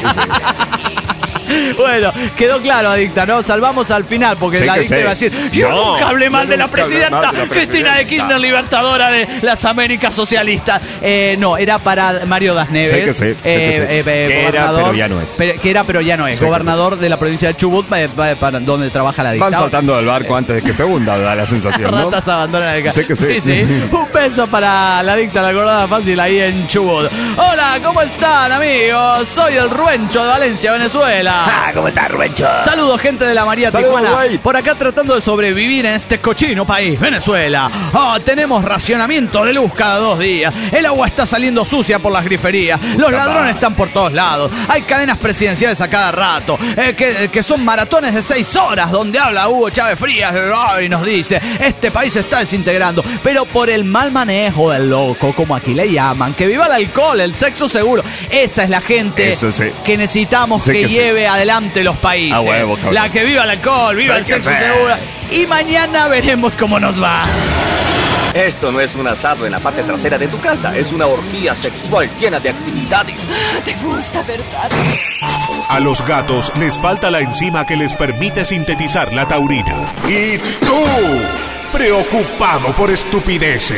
Bueno, quedó claro, adicta, ¿no? Salvamos al final, porque Sí la que adicta sí. iba a decir, yo No, nunca hablé mal yo de la nunca hablé presidenta mal de la Cristina de presidenta. Kirchner, libertadora de las Américas socialistas. Eh, no, era para Mario Das Neves. Sí que sí, sí que eh, sí. eh, eh, Que era, gobernador- pero ya no es. pero- que era, pero ya no es. Sí que Gobernador de la provincia de Chubut, eh, pa- para donde trabaja la dicta. Van saltando del barco antes de que se hunda, da la sensación, ¿no? Ratas abandonan el ca- Sí que sí. Un beso para la dicta, la acordada fácil ahí en Chubut. Hola, ¿cómo están, amigos? Soy el Ruencho de Valencia, Venezuela. Ah, ¿cómo está, Ruencho? Saludos, gente de la María Saludos, Tijuana. güey. Por acá tratando de sobrevivir en este cochino país, Venezuela. Ah, tenemos racionamiento de luz cada dos días. El agua está saliendo sucia por las griferías. Los Capaz. ladrones están por todos lados. Hay cadenas presidenciales a cada rato. eh, que, que son maratones de seis horas donde habla Hugo Chávez Frías y nos dice, este país se está desintegrando. Pero por el mal manejo del loco, como aquí le llaman. Que viva el alcohol, el sexo seguro. Esa es la gente Eso sí. que necesitamos Sí que, que sí. lleve adelante los países. A huevo, cabrón. La que viva el alcohol, viva Sí el que sexo sí. seguro. Y mañana veremos cómo nos va. Esto no es un asado en la parte trasera de tu casa, es una orgía sexual llena de actividades. ¿Te gusta, verdad? A los gatos les falta la enzima que les permite sintetizar la taurina. Y tú, preocupado por estupideces.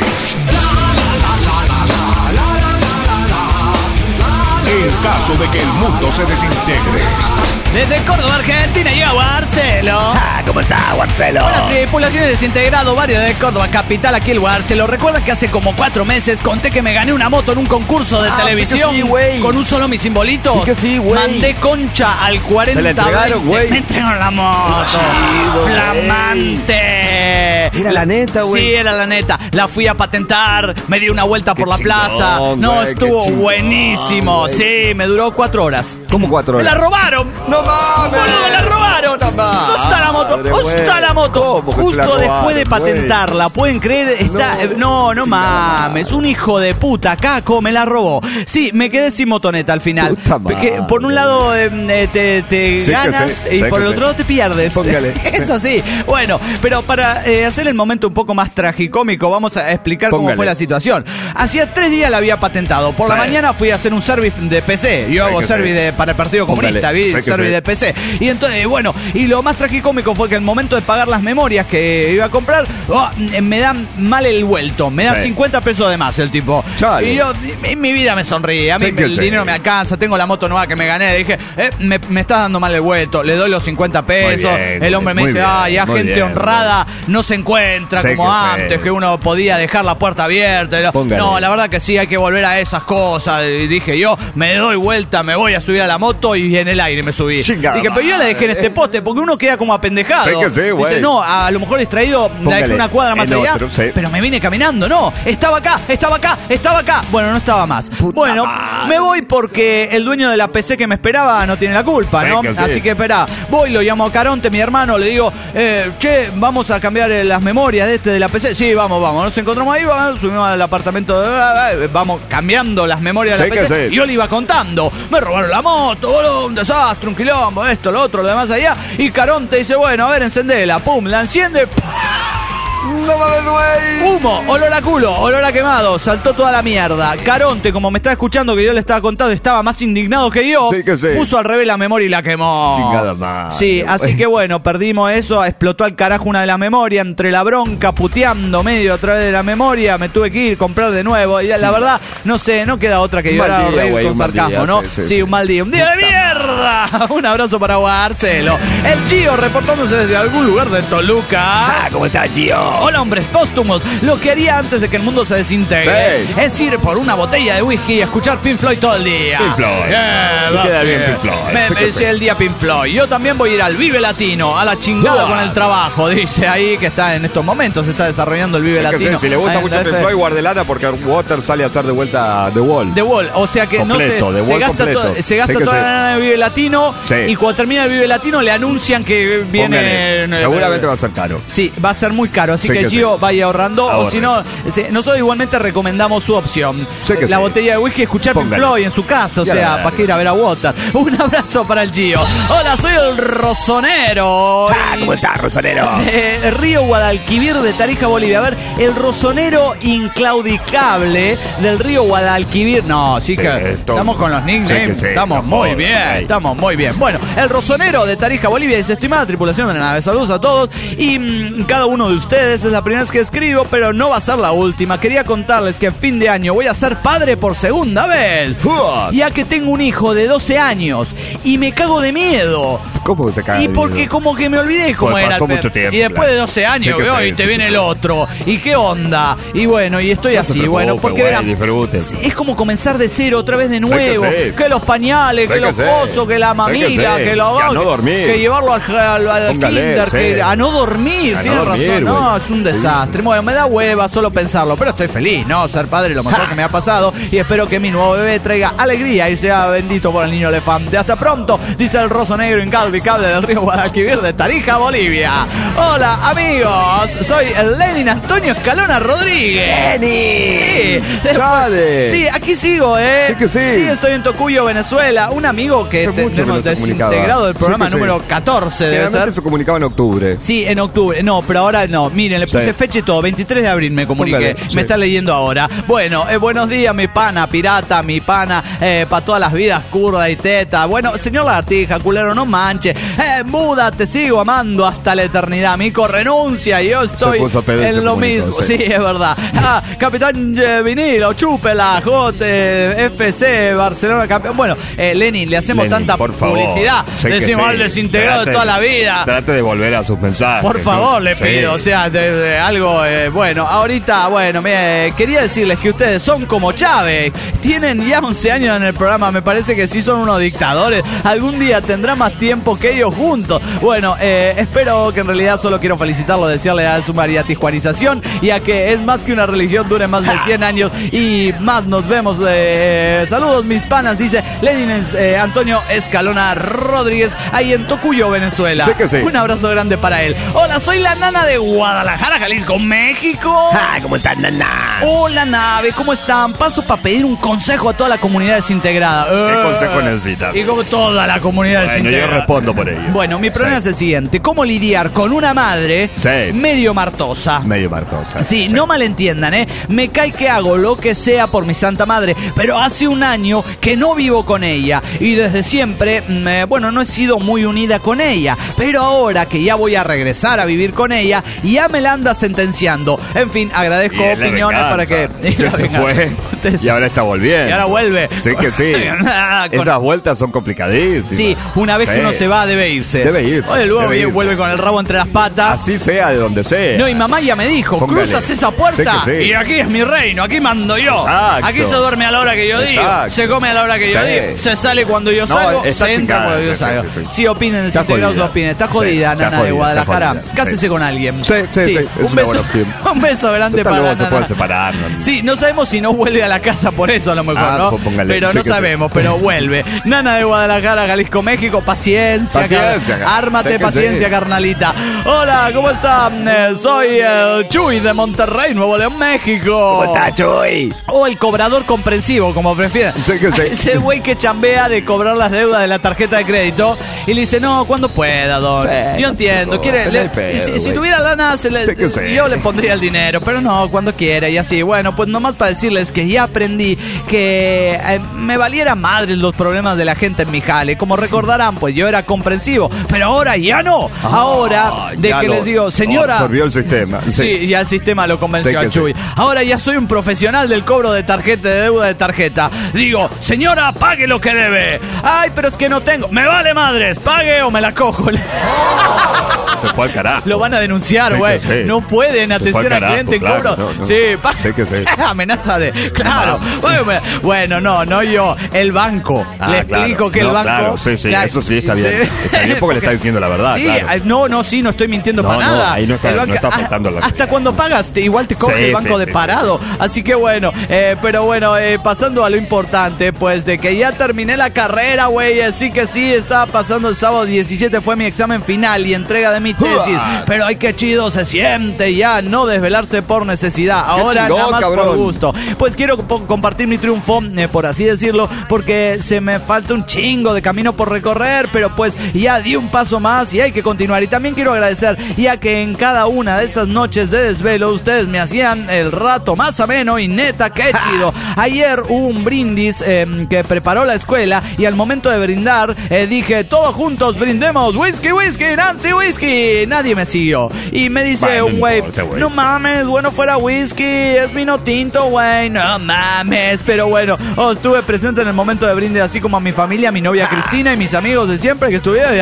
En caso de que el mundo se desintegre. Desde Córdoba, Argentina, llega Barcelo. Ah, ¿cómo está, Marcelo? Hola, tripulaciones desintegrado, varios de Córdoba, capital, aquí el Barcelo. ¿Recuerdan que hace como cuatro meses conté que me gané una moto en un concurso de Ah, sí que televisión sí, güey. con un solo mis simbolitos? Sí que sí, güey. Mandé concha al cuarenta. Se la entregaron, veinte. güey. Me entregaron la moto. chido, güey. Flamante. Era la neta, güey. Sí, era la neta. La fui a patentar, me di una vuelta por la chingón, plaza. No, güey, qué estuvo chingón, buenísimo. güey. Sí, me duró cuatro horas. ¿Cómo cuatro Me horas? la robaron. ¡No mames! Boludo, me la robaron. robaron. No está la moto, no está la moto. Justo después de patentarla, ¿pueden creer? Está, no, no mames, un hijo de puta, Caco, me la robó. Sí, me quedé sin motoneta al final. Que por un lado eh, te, te sí ganas sí, y por el otro lado te pierdes. Póngale. Es así. Bueno, pero para eh, hacer el momento un poco más tragicómico, vamos a explicar Póngale. cómo fue la situación. Hacía tres días la había patentado. Por sí. la mañana fui a hacer un service de P C. Yo hago service de, para el Partido Comunista, vi service de P C. Y entonces, bueno, y lo más tragicómico fue que al momento de pagar las memorias que iba a comprar, oh, me dan mal el vuelto. Me dan sí. cincuenta pesos de más el tipo. Chale. Y yo, en mi vida me sonríe. A mí sí el sí. dinero me alcanza. Tengo la moto nueva que me gané. Dije, eh, me, me estás dando mal el vuelto. Le doy los cincuenta pesos. Bien, el hombre me dice, bien, ah, ya gente bien, honrada no se encuentra sí como que antes, sí. que uno podía dejar la puerta abierta. Póngale. No, la verdad que sí, hay que volver a esas cosas. Y dije yo, me doy vuelta, me voy a subir a la moto y en el aire me subí. Chingada. Dije, pero yo la dejé en este poste porque uno queda como apendejado. Sí que sí, dice, no, a lo mejor distraído, la dejé una cuadra más allá, otro, sí. pero me vine caminando. No, estaba acá, estaba acá, estaba acá. Bueno, no estaba más. Puta bueno, madre. Me voy porque el dueño de la P C que me esperaba no tiene la culpa, sí ¿no? Que sí. Así que espera, voy, lo llamo a Caronte, mi hermano, le digo, eh, che, vamos a cambiar las memorias de este de la P C. Sí, vamos, vamos. Nos encontramos ahí, vamos, subimos al apartamento, de, vamos cambiando las memorias de la sí P C. Sí. Y yo le iba contando, me robaron la moto, boludo, un desastre, un quilombo, esto, lo otro, lo demás allá. Y Caronte dice, bueno, a ver, encendela, pum, la enciende, ¡pum! No mames, güey. Humo, olor a culo, olor a quemado, saltó toda la mierda. Caronte, como me estaba escuchando que yo le estaba contando, estaba más indignado que yo. Sí, que sí. Puso al revés la memoria y la quemó. Chingada madre. Sí, así que bueno, perdimos eso, explotó al carajo una de la memoria, entre la bronca, puteando medio a través de la memoria, me tuve que ir, comprar de nuevo. Y sí. la verdad, no sé, no queda otra que llorar o reír con sarcasmo, día, ¿no? Sí, sí, sí, un mal día, un día de mierda. Un abrazo para guardárselo. El Gio reportándose desde algún lugar de Toluca. Ah, ¿cómo está, Gio? Hola, hombres póstumos. Lo que haría antes de que el mundo se desintegre sí. es ir por una botella de whisky y escuchar Pink Floyd todo el día. Pink Floyd. Yeah, me queda bien Pink Floyd. Me, me dice el día Pink Floyd. Yo también voy a ir al Vive Latino, a la chingada uh, con el trabajo. Dice ahí que está en estos momentos, se está desarrollando el Vive sí, Latino. Sí, si le gusta mucho Pink Floyd, guardelana porque Water sale a hacer de vuelta The Wall. The Wall. O sea que completo, no se, se gasta, to, se gasta toda la lana en el Vive Latino sí. y cuando termina el Vive Latino le anuncian que viene... Póngale. Seguramente va a ser caro. Sí, va a ser muy caro. Así sí que, que Gio sí. vaya ahorrando. Ahorre. O si no, nosotros igualmente recomendamos su opción. Sí la sí. botella de whisky, escuchar Póngale. Pink Floyd en su casa. O ya sea, para que ir a ver a Water. Un abrazo para el Gio. Hola, soy el Rosonero. Ah, ¿cómo estás, Rosonero? Eh, Río Guadalquivir de Tarija, Bolivia. A ver, el Rosonero inclaudicable del Río Guadalquivir. No, sí, sí que esto... estamos con los nicknames. Sí sí, estamos muy joder, bien. Hey. Estamos muy bien. Bueno, el Rosonero de Tarija, Bolivia dice: estimada tripulación de la nave, saludos a todos. Y mmm, cada uno de ustedes es la primera vez que escribo, pero no va a ser la última. Quería contarles que en fin de año voy a ser padre por segunda vez. Ya que tengo un hijo de doce años y me cago de miedo. ¿Cómo se caga? Y porque miedo? Como que me olvidé cómo pues era. Mucho tiempo, y después de doce años, sí, y sí, te sí, viene sí, el otro. ¿Y qué onda? Y bueno, y estoy no así. Bueno, porque verán, es como comenzar de cero, otra vez de nuevo. Que, sí. que los pañales, sí, que, que los pozos, que la mamila, que, que lo que, no dormir. Que llevarlo al, al, al kinder, sí. que a no dormir. Tienes no razón. No, wey. Es un desastre. Sí. Bueno, me da hueva solo pensarlo, pero estoy feliz, ¿no? Ser padre, lo mejor ja. que me ha pasado. Y espero que mi nuevo bebé traiga alegría y sea bendito por el niño elefante. Hasta pronto, dice el Roso Negro inclaudicable del Río Guadalquivir de Tarija, Bolivia. Hola, amigos. Soy el Lenin Antonio Escalona Rodríguez. ¡Lenin! Sí, Chale. Sí, aquí sigo, ¿eh? Sí que sí. Sí, estoy en Tocuyo, Venezuela. Un amigo que tenemos no desintegrado del programa sí número sí. catorce, debe ser. Se comunicaba en octubre. Sí, en octubre. No, pero ahora no. Miren, le puse sí. fecha y todo. veintitrés de abril me comuniqué. Póngale, me sí. está leyendo ahora. Bueno, eh, buenos días, mi pana pirata, mi pana, eh, para todas las vidas, curda y teta. Bueno, señor Lagartija, culero, no manche. Eh, muda, te sigo amando hasta la eternidad. Mico renuncia y yo estoy en lo mismo. Sí. sí, es verdad. Ah, Capitán eh, Vinilo, chúpela, J F C, Barcelona campeón. Bueno, eh, Lenin, le hacemos Lenin, tanta publicidad. Decimos al sí. desintegrado trate, de toda la vida. Trate de volver a sus mensajes. Por favor, le sí. pido. O sea, de, de algo eh, bueno. Ahorita, bueno, me, quería decirles que ustedes son como Chávez. Tienen ya once años en el programa. Me parece que sí son unos dictadores. Algún día tendrá más tiempo tenemos que ir juntos. Bueno, eh, espero que en realidad solo quiero felicitarlo, desearle a su María tijuanización y a que es más que una religión, dure más de cien años y más nos vemos. Eh, saludos mis panas, dice Lenin eh, Antonio Escalona Rodríguez, ahí en Tocuyo, Venezuela. Sí que sí. Un abrazo grande para él. Hola, soy la nana de Guadalajara, Jalisco, México. Ah, ¿cómo están, nana? Hola, nave, ¿cómo están? Paso para pedir un consejo a toda la comunidad desintegrada. ¿Qué Eh, consejo necesitas? Y como toda la comunidad Bueno, desintegrada. yo respondo por ello. Bueno, mi problema Sí. es el siguiente. ¿Cómo lidiar con una madre Sí. medio martosa? Medio marcosa. Sí, no malentiendan, ¿eh? Me cae que hago lo que sea por mi santa madre, pero hace un año que no vivo con ella y desde siempre, mm, eh, bueno, no he sido muy unida con ella, pero ahora que ya voy a regresar a vivir con ella, ya me la anda sentenciando. En fin, agradezco Y es la opiniones venganza. para que... Usted se fue Usted se- y ahora está volviendo. Y ahora vuelve. Sí que sí. Con- Esas vueltas son complicadísimas. Sí, una vez que Sí. uno se va debe irse. Debe irse, Oye, luego debe viene- irse. vuelve con el rabo entre las patas. Así sea, de donde sea. No, y mamá ya me dijo, Póngale. cruzas esa puerta Sí que sí. y aquí es mi reino, aquí mando yo. Exacto. Aquí se duerme a la hora que yo digo, Exacto. se come a la hora que yo Sí. digo, se sale cuando yo No, salgo, está se entra chingada, cuando yo sí, salgo. sí, sí, sí. Sí, opinen, Está desintegrados jodida. opinen. Está Sí, jodida, está nana de jodida, Guadalajara. está jodida, Cásese sí. con alguien. Sí, sí, sí, es un una beso, buena opción. un beso grande Total, para luego la se nana. pueden separar, ¿no? Sí, no sabemos si no vuelve a la casa por eso a lo mejor, Ah, ¿no? pues póngale, Pero sí no que sí. sabemos, pero vuelve. Nana de Guadalajara, Jalisco, México, paciencia, Paciencia, car- ármate, sí que paciencia, sí. carnalita. Hola, ¿cómo están? Eh, soy el Chuy de Monterrey, Nuevo León, México. ¿Cómo está, Chuy? O el cobrador comprensivo, como prefieran. Sí que sí. Es el güey que chambea de cobrar las deudas de la tarjeta de crédito y le dice, no, cuando pueda, don. Sí, yo no entiendo, se quiere... preocupe, le- no hay pedo, si, si güey. tuviera lana, se le, Sí que sí. yo le pondría el dinero, pero no, cuando quiera y así. Bueno, pues nomás para decirles que ya aprendí que eh, me valiera madres los problemas de la gente en mi jale. Como recordarán, pues yo era comprensivo, pero ahora ya no. Ahora, de Ah, Ya que lo- les digo, señora... Absorbió el sistema. Sí, ya el sistema lo convenció Sí que al Chuy. sí. Ahora ya soy un profesional del cobro de tarjeta, de deuda de tarjeta. Digo, señora, pague lo que debe. Ay, pero es que no tengo. Me vale madres, pague o me la cojo. Se fue al carajo. Lo van a denunciar, Sí güey. que sí. No pueden, Se fue atención al al carajo, cliente en claro, cobro. no, no. Sí, pa- Sí que sí. Amenaza de. Claro. Bueno, bueno, no, no yo. El banco. Ah, le claro. explico que No, el banco. claro, sí, sí, Claro, eso sí está bien. sí. Está bien porque le está diciendo la verdad, Sí, claro. ay, no, no, sí, no estoy mintiendo No, para no, nada. ahí no está- El no está ah, faltando la- Hasta cuando pagas, te, igual te coge Sí, el banco sí, de sí, parado. Así que bueno, eh, pero bueno, eh, pasando a lo importante, pues de que ya terminé la carrera, güey. Así que sí, estaba pasando el sábado diecisiete, fue mi examen final y entrega de mi tesis. Pero ay, qué chido se siente ya no desvelarse por necesidad. Ahora chingón, nada más por cabrón. gusto. Pues quiero po- compartir mi triunfo, eh, por así decirlo, porque se me falta un chingo de camino por recorrer, pero pues ya di un paso más y hay que continuar. Y también quiero agradecer, ya que en cada una de estas noches de desvelo ustedes me hacían el rato más ameno y neta, qué chido. Ayer hubo un brindis eh, que preparó la escuela y al momento de brindar eh, dije, todos juntos brindemos, whisky, whisky, Nancy, whisky. Nadie me siguió. Y me dice Bueno, un no güey, importa, güey. no mames, bueno fuera whisky, es vino tinto, güey, no mames. Pero bueno, oh, estuve presente en el momento de brindis, así como a mi familia, mi novia Cristina y mis amigos de siempre que estuvieron.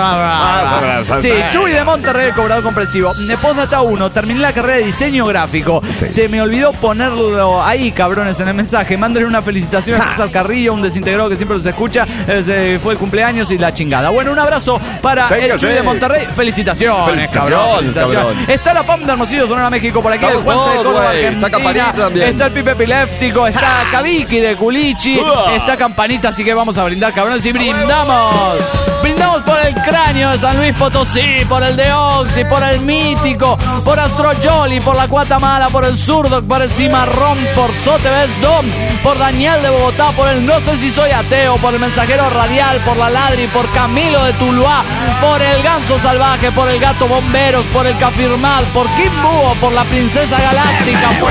Ah, Sí, Chuy de Monterrey, cobrador comprensivo. Postdata uno, terminé la carrera de diseño gráfico. Sí. Se me olvidó ponerlo ahí, cabrones, en el mensaje. Mándenle una felicitación a César Carrillo, un desintegrado que siempre los escucha. Eh, se fue el cumpleaños y la chingada. Bueno, un abrazo para Sí, el que Chuy sí. de Monterrey. Felicitaciones, Felicitaciones, cabrón. cabrón. Está la P A M de Hermosillo, Sonora, México, por aquí. Estamos El Juanse de todos, Córdoba, güey. Está Argentina. Campanita también. Está el Pipe Epiléptico. Está Kabiki de Culichi. Uah. Está Campanita, así que vamos a brindar, cabrones. Y brindamos. Brindamos por el cráneo de San Luis Potosí, por el de Oxy, por el mítico, por Astro Jolly, por la Guatemala, por el Zurdo, por el Cimarrón, por Sotebes Dom, por Daniel de Bogotá, por el No sé si soy ateo, por el Mensajero Radial, por la Ladri, por Camilo de Tuluá, por el Ganso Salvaje, por el Gato Bomberos, por el Cafirmal, por Kim Búho, por la Princesa Galáctica. Por...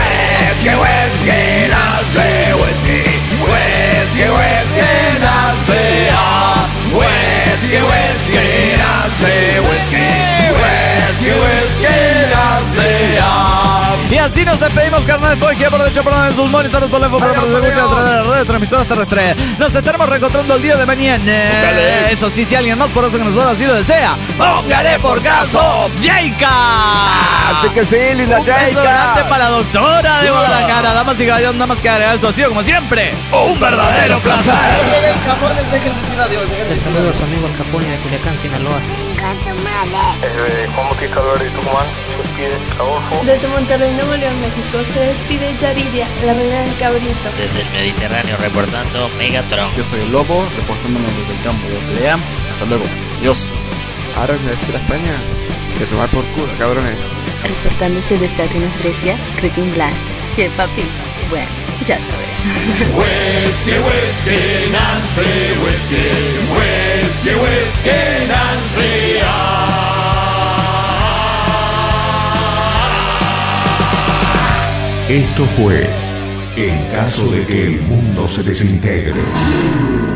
Y así nos despedimos, carnal. Hoy que aprovecho para sus monitores por la info, para nos escucha a través de las redes transmisoras terrestres. Nos estaremos reencontrando el día de mañana. Póngale. Eso sí, si alguien más por eso que nosotros así lo desea, póngale por caso, Jayca. Así que sí, linda Jayca. Para la doctora de Guadalajara. Damas y caballeros, nada más que agregar. Esto ha sido, como siempre, un verdadero placer. Les saludo a su amigo el Capone de Culiacán, Sinaloa. Eh, Juan Bautista Álvarez de Tucumán, se despide Adolfo. Desde Monterrey, Nuevo León, México, se despide Yaridia, la reina del cabrito. Desde el Mediterráneo, reportando Megatron. Yo soy el Lobo, reportándonos desde el campo de pelea. Hasta luego. Adiós. Ahora de decir a España, que tomar por culo, cabrones. Reportándose desde Atenas, Grecia, Cretin Blast. Che, papi, bueno, ya sabes. Whisky, whisky, Nancy, whisky, whisky, whisky, Nancy. Esto fue En caso de que el mundo se desintegre.